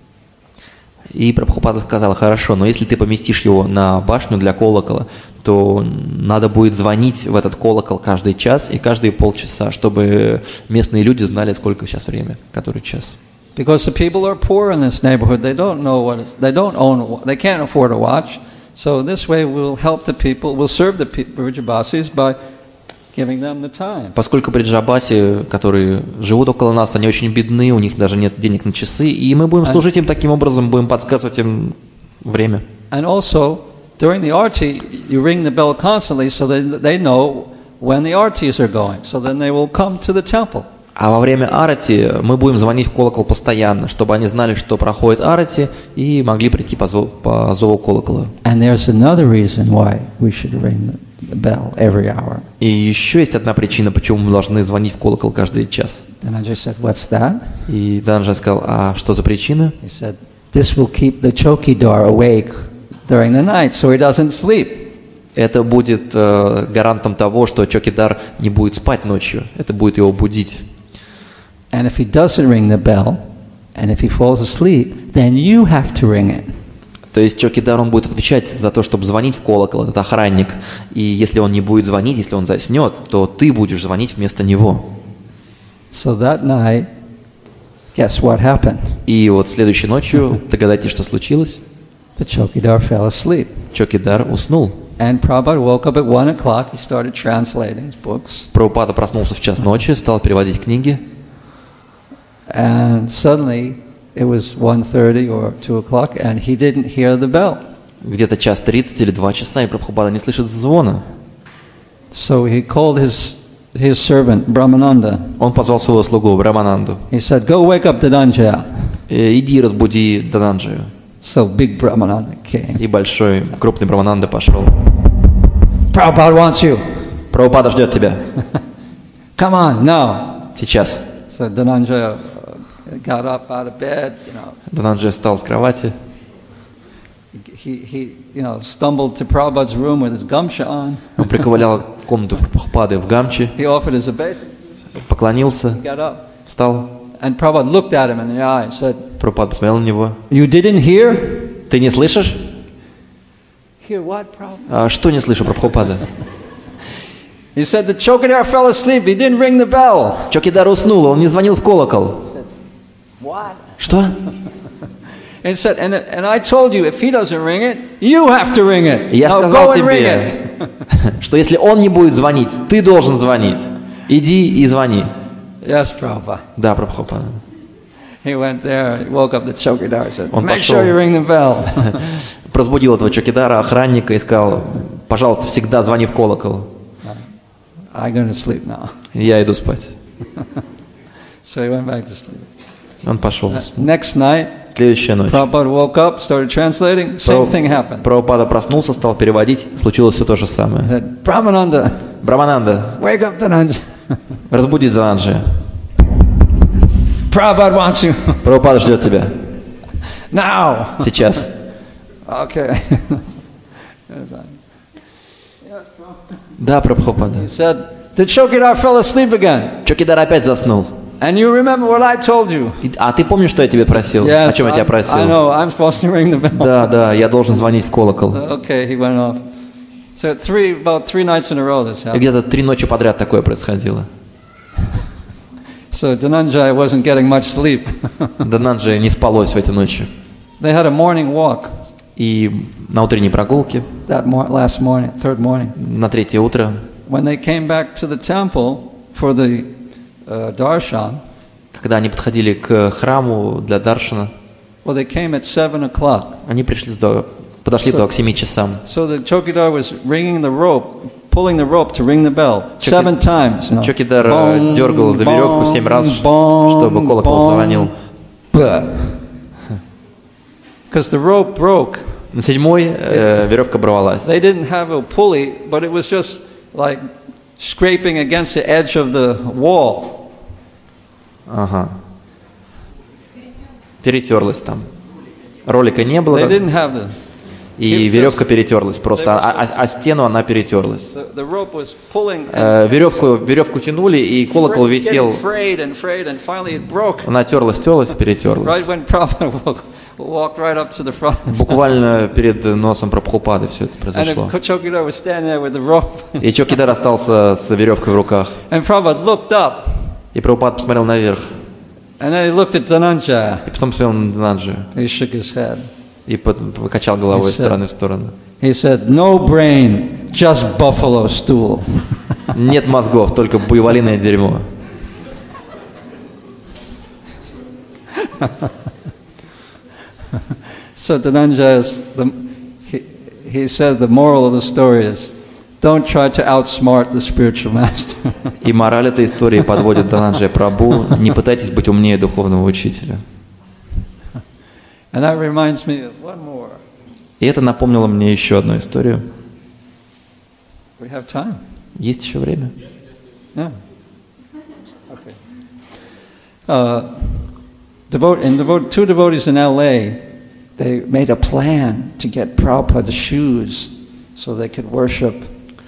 И Прабхупада сказал: хорошо, но если ты поместишь его на башню для колокола, то надо будет звонить в этот колокол каждый час и каждые полчаса, чтобы местные люди знали, сколько сейчас время, который час. Because the people are poor in this neighborhood, they don't know they can't afford a watch. So this way we'll help the people, we'll serve the Vrijabasis by giving them the time. Поскольку бриджабаси, которые живут около нас, они очень бедны, у них даже нет денег на часы, и мы будем служить им таким образом, будем подсказывать им время. And also, during the arti, you ring the bell constantly so that they know when the artis are going. So then they will come to the temple. А во время арати мы будем звонить в колокол постоянно, чтобы они знали, что проходит арати, и могли прийти по зову колокола. And there's another reason why we should ring the bell every hour. И еще есть одна причина, почему мы должны звонить в колокол каждый час. Dhananjaya said, what's that? И Дhananjaya сказал: а что за причина? He said, this will keep the chokidar awake during the night so he doesn't sleep. Это будет гарантом того, что чокидар не будет спать ночью. Это будет его будить. And if he doesn't ring the bell, and if he falls asleep, then you have to ring it. То есть чокидар, он будет отвечать за то, чтобы звонить в колокол, этот охранник. И если он не будет звонить, если он заснет, то ты будешь звонить вместо него. So that night, guess what happened? И вот следующей ночью, догадайтесь, что случилось? The chokidar fell asleep. Чокидар уснул. And Prabhupada woke up at 1 o'clock, he started translating his books. Прабхупада проснулся в час ночи, стал переводить книги. And suddenly it was 1:30 or 2 o'clock, and he didn't hear the bell. Где-то 1:30 или 2 часа, и Прабхупада не слышит звона. So he called his servant, Brahmananda. Он позвал своего слугу Брамананду. He said, "Go wake up Dhananjaya." Иди разбуди Дhananjaya. So big Brahmananda came. И большой, крупный Брамананда пошел. Prabhupada wants you. Прабхупада ждет тебя. Come on, now. Сейчас. So Dhananjaya got up out of bed, Дhananjaya встал с кровати. He stumbled to Prabhupada's room with his gamcha on. Он приковылял в комнату Прабхупады в гамче, He offered his obeisance, поклонился, got up. встал. And Prabhupada looked at him in the eye and said, Прабхупада посмотрел на него. "You didn't hear?" Ты не слышишь? Hear what, Prabhupada? Что не слышу, Прабхупада? He said, "The Chokidar fell asleep. He didn't ring the bell." Чокидар уснул, он не звонил в колокол. What? Что? And he said, and I told you, if he doesn't ring it, you have to ring it. Я Now сказал go and ring тебе, it. что если он не будет звонить, ты должен звонить. Иди и звони. Yes, Prabhupada. Да, Прабхупада. He went there, he woke up the Chokidar and said, Он "Make пошел. sure you ring the bell." Разбудил этого Чокидара, охранника, и сказал: пожалуйста, всегда звони в колокол. I'm going to sleep now. Я иду спать. So he went back to sleep. Он пошел. Next night, Следующая ночь. Prabhupada woke up, started translating. Same thing happened. Прабхупада проснулся, стал переводить. Случилось все то же He самое. said, "Brahmananda, Брамананда, wake up Dhananjaya. разбуди Дhananjaya. Prabhupada wants you." Прабхупада ждет тебя. Now. Сейчас. Okay. Да, Прабхупада. He said, "The Chokidar fell asleep again. Чокидар опять заснул. And you remember what I told you?" А ты помнишь, что я тебе просил? О Yes, чем я тебя I просил? know. I'm supposed to ring the bell. Да, я должен звонить в колокол. Okay, he went off. So about three nights in a row this И happened. где-то 3 ночи подряд такое происходило. So Dhananjaya wasn't getting much sleep. Дhananjaya не спалось в эти ночи. They had a morning walk И на утренней прогулке, last morning, third morning. на 3-е утро, When they came back to the temple for the darshan, когда они подходили к храму для даршана, well, they came at 7 o'clock. они подошли туда к 7 часам. So the Chokidar was pulling the rope to ring the bell 7 times. Чокидар Bong, дергал за веревку 7 раз, bong, чтобы колокол bong. звонил. Because the rope broke. На 7-й веревка оборвалась. They didn't have a pulley, but it was just like scraping against the edge of the wall. Ага. Перетерлась там. Ролика не было, They didn't have и веревка перетерлась просто, а стену она перетерлась. the rope was pulling. Веревку тянули, и колокол висел. Frayed and finally it broke. Она терлась, перетерлась. Right when Prabhupada walked right up to the front. Буквально перед носом Прабхупады все это And произошло. the Chokidar was standing there with the rope. И Чокидар остался с веревкой в руках. And Prabhupada looked up. И Прабхупада посмотрел наверх. And then he looked at Dhananjaya. И потом посмотрел на Дhananjaya. He shook his head. И покачал головой из стороны в сторону. He said, "No brain, just buffalo stool." Нет мозгов, только буйволиное дерьмо. So Dhananjaya, he said the moral of the story is, don't try to outsmart the spiritual master. И мораль этой истории подводит Дhananjaya Прабху: не пытайтесь быть умнее духовного учителя. And that reminds me of one more. И это напомнило мне еще одну историю. We have time. Есть еще время? Yeah. Okay. Two devotees in L.A., they made a plan to get Prabhupada's shoes so they could worship.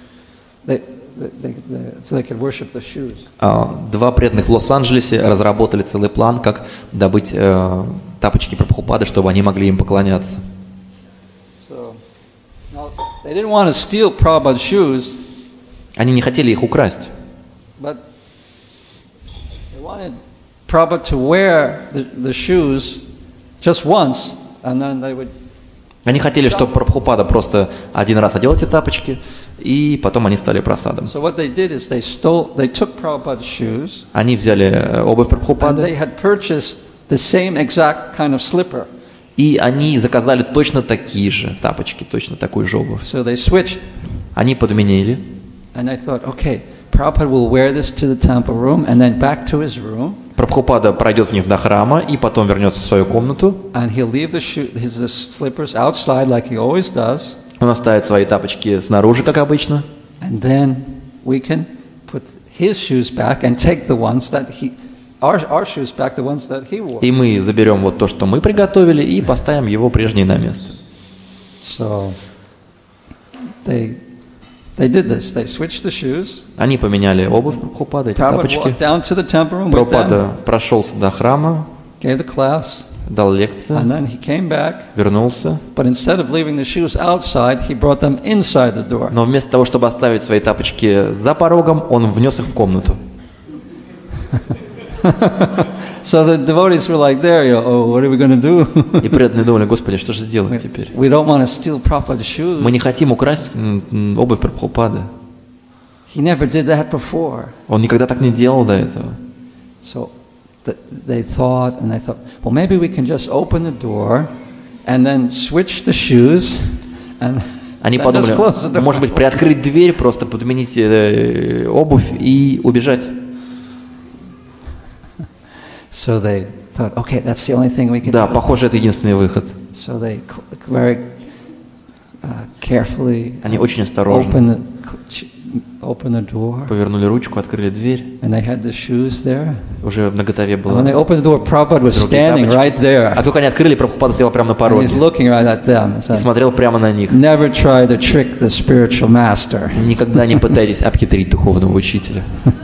So they could worship the shoes. 2 преданных в Лос-Анджелесе разработали целый план, как добыть тапочки Прабхупады, чтобы они могли им поклоняться. So, now, they didn't want to steal Prabhupada's shoes. Они не хотели их украсть. But they wanted Prabhupada to wear the shoes just once, and then they would Они хотели, чтобы Прабхупада просто один раз одел эти тапочки, и потом они стали просадом. So what they did is they took Prabhupada's shoes, Они взяли обувь and Прабхупады, they had purchased the same exact kind of slipper. и они заказали точно такие же тапочки, точно такую же обувь. So they switched, Они подменили, and I thought, okay, Prabhupada will wear this to the temple room and then back to his room, Прабхупада пройдет в них до храма, и потом вернется в свою комнату. and he'll leave the slippers outside like he always does, Он оставит свои тапочки снаружи, как обычно. and then we can put his shoes back and take the ones that our shoes back, the ones that he wore. И мы заберем вот то, что мы приготовили, и поставим его прежние на место. So they did this. They switched the shoes. Они поменяли обувь Прабхупады, эти Prabhupada тапочки. walked down to the temple room with them, Прабхупада прошелся до храма, gave the class, дал and лекцию, then he came back. вернулся. But instead of leaving the shoes outside, he brought them inside the door. Но вместо того, чтобы оставить свои тапочки за порогом, он внес их в комнату. So the devotees were like, there, oh, what are we going to do? И преданные думали, Господи, что же делать теперь? We don't want to steal Prabhupada's shoes. Мы не хотим украсть обувь Прабхупады. He never did that before. Он никогда так не делал до этого. So they thought, and they thought, well, maybe we can just open the door and then switch the shoes and Они then just close the подумали, door. может быть, приоткрыть дверь, просто подменить обувь и убежать. So they thought, okay, that's the only thing we can Да, do. похоже, это единственный выход. So they very carefully Они очень осторожно open the door, повернули ручку, открыли дверь. and they had the shoes there. Уже наготове And when they было opened the door, Prabhupada was другие standing тапочки. right there, А только они открыли, Прабхупада стоял прямо на and пороге he's looking right at them. and и said, смотрел прямо на них. never try to trick the spiritual master. Никогда не пытайтесь обхитрить духовного учителя.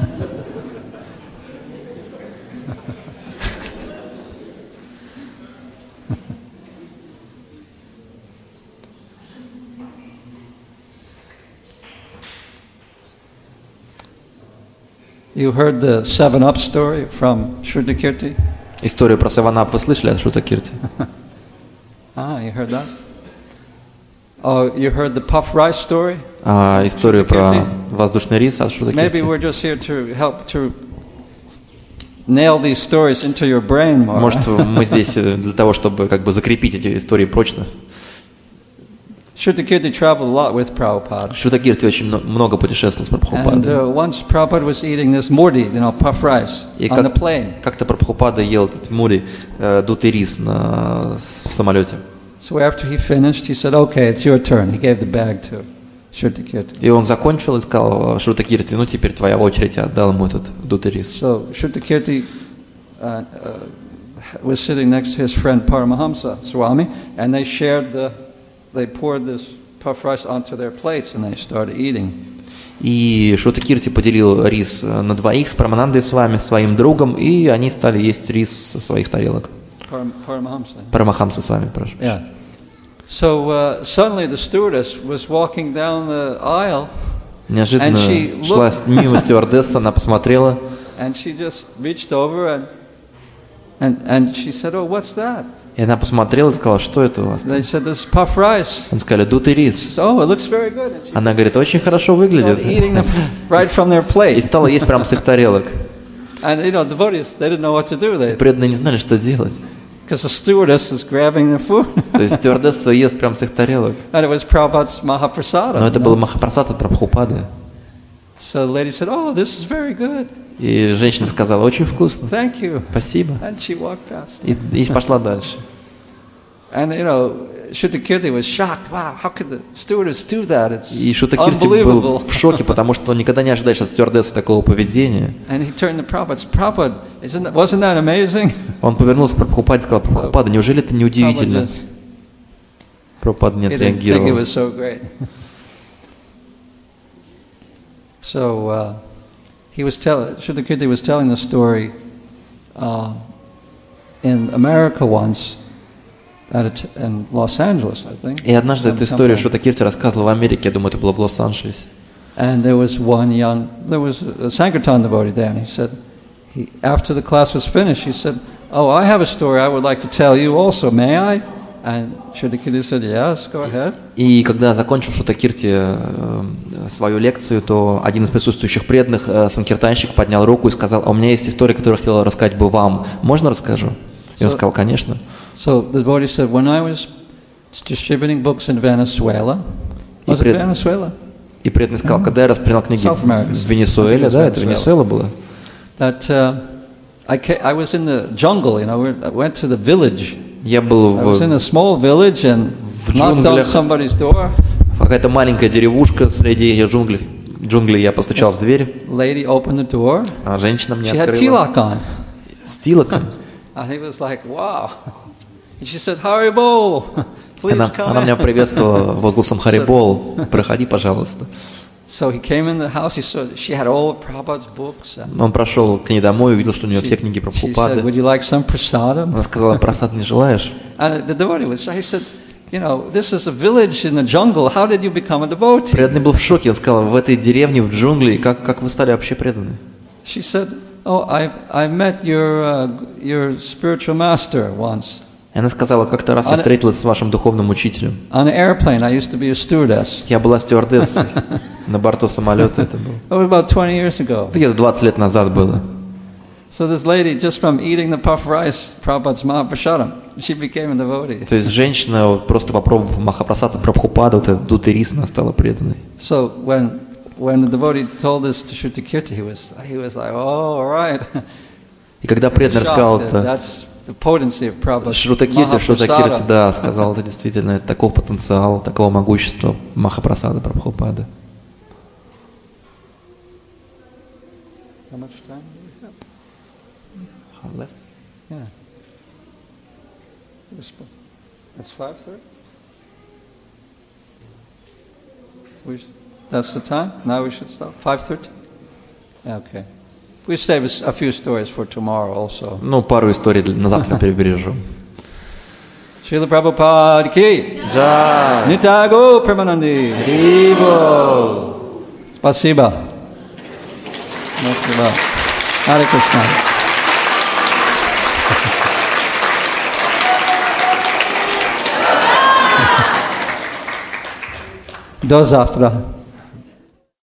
You heard the 7-Up story from Shrutakirti? Историю про Севанап вы слышали от Шрутакирти? You heard that? Oh, you heard the puff rice story? Историю про воздушный рис от Шрутакирти? Maybe we're just here to help to nail these stories into your brain more. Может, мы здесь для того, чтобы как бы закрепить эти истории прочно. Shrutakirti traveled a lot with Prabhupada. Шрутакирти очень много путешествовал с And Прабхупадой. once Prabhupada was eating this murti, puff rice, И on the plane. как-то Прабхупада ел этот мури, дутый рис в самолете. So after he finished, he said, okay, it's your turn. He gave the bag to Shrutakirti. И он закончил и сказал Шрутакирти, ну теперь твоя очередь, я отдал ему этот дутый рис. So Shrutakirti was sitting next to his friend Paramahamsa Swami, and they poured this puff rice onto their plates, and they started eating. И Шрутакирти поделил рис на двоих с Параманандой с вами, своим другом, и они стали есть рис со своих тарелок. Paramahamsa. Парамахамса с вами, прошу. Yeah. So suddenly the stewardess was walking down the aisle, Неожиданно And she шла looked- мимо стюардесса, она посмотрела, and she just reached over and she said, "Oh, what's that?" и она посмотрела и сказала, что это у вас? They said, "This is puff rice." Он сказали, дутый She рис. said, "Oh, it looks very good." And she Она говорит, очень хорошо выглядит. started eating them right from their И plate. стала есть прямо с их тарелок. And devotees, they didn't know what to do. Преданные не знали, что делать. Because the stewardess is grabbing the food. То есть стюардесса ест прямо с их тарелок. And it was Prabhupada's Mahaprasada. Но это был Махапрасад от Прабхупады. So the lady said, "Oh, this is very good. И женщина сказала, очень вкусно, Thank you." спасибо. And she walked past. И пошла дальше. And Shrutakirti was shocked. Wow, how could the stewardess do that? It's И Шрутакирти unbelievable. был в шоке, потому что он никогда не ожидаешь от стюардессы такого поведения. And he turned to Prabhupada. Prabhupada, wasn't that amazing? Он повернулся к Прабхупаде и сказал, Прабхупада, неужели это не удивительно? Prabhupada just Прабхупада не he didn't think it отреагировал. was so great. So Shrutakirti was telling the story in America once, in Los Angeles, I think. И однажды эту историю Sometime. Шрутакирти рассказывал в Америке, я думаю, это было в Лос-Анджелесе. And there was a Sankirtan devotee there, and he said, after the class was finished, he said, "Oh, I have a story I would like to tell you also, may I?" And Shrutakirti said, yes, go ahead. И когда закончил Шрутакирти свою лекцию, то один из присутствующих преданных, санкиртанщик, поднял руку и сказал: а у меня есть история, которую я хотел рассказать бы вам. Можно расскажу? И он сказал: конечно. So the devotee said, when I was distributing books in Venezuela, was it Venezuela? И преданный сказал, когда я распространял книги в Венесуэле, да, это Венесуэла было? That I was in the jungle, I went to the village. Я был I was in a small village and knocked on somebody's door. Какая-то маленькая деревушка среди джунглей. Я постучал в дверь. Lady opened the door. А женщина мне открыла. She had tilak on. С тилаком. And he was like, wow. And she said, Haribol, please come. Она меня приветствовала возгласом Харибол. Проходи, пожалуйста. So he came in the house. He saw she had all Prabhupada's books. Он прошел к ней домой, увидел, что у нее все книги про Прабхупады. She said, would you like some prasadam? Она сказала: прасад не желаешь? And the devotee was shy. He said, this is a village in the jungle. How did you become a devotee? Преданный был в шоке. Он сказал: в этой деревне, в джунглях, как вы стали вообще преданными? She said, oh, I met your spiritual master once. И она сказала: как-то раз я встретилась с вашим духовным учителем. On an airplane, I used to be a stewardess. Я была стюардессой на борту самолета. Это было. It was about 20 years ago. Где-то 20 лет назад было. So this lady, just from eating the puff rice, Prabhupada's Mahaprasadam, she became a devotee. То есть женщина, просто попробовав Махапрасад Прабхупада, вот этот дутый рис, она стала преданной. So when the devotee told this to Shrutakirti, he was like, oh, all right. И когда преданный рассказал это Шрутакирти, да, сказал, это действительно это таков потенциал, такого могущества Махапрасада Прабхупады. How much time do we have? Left? Yeah. That's 5:30? That's the time? Now we should stop? 5:30? Okay. We save a few stories for tomorrow also. Ну, пару историй на завтра перебережем. Srila Prabhupada ki Jai. Nityago Premanandi Haribo. Spasiba. Spasiba. Hare Krishna. До завтра.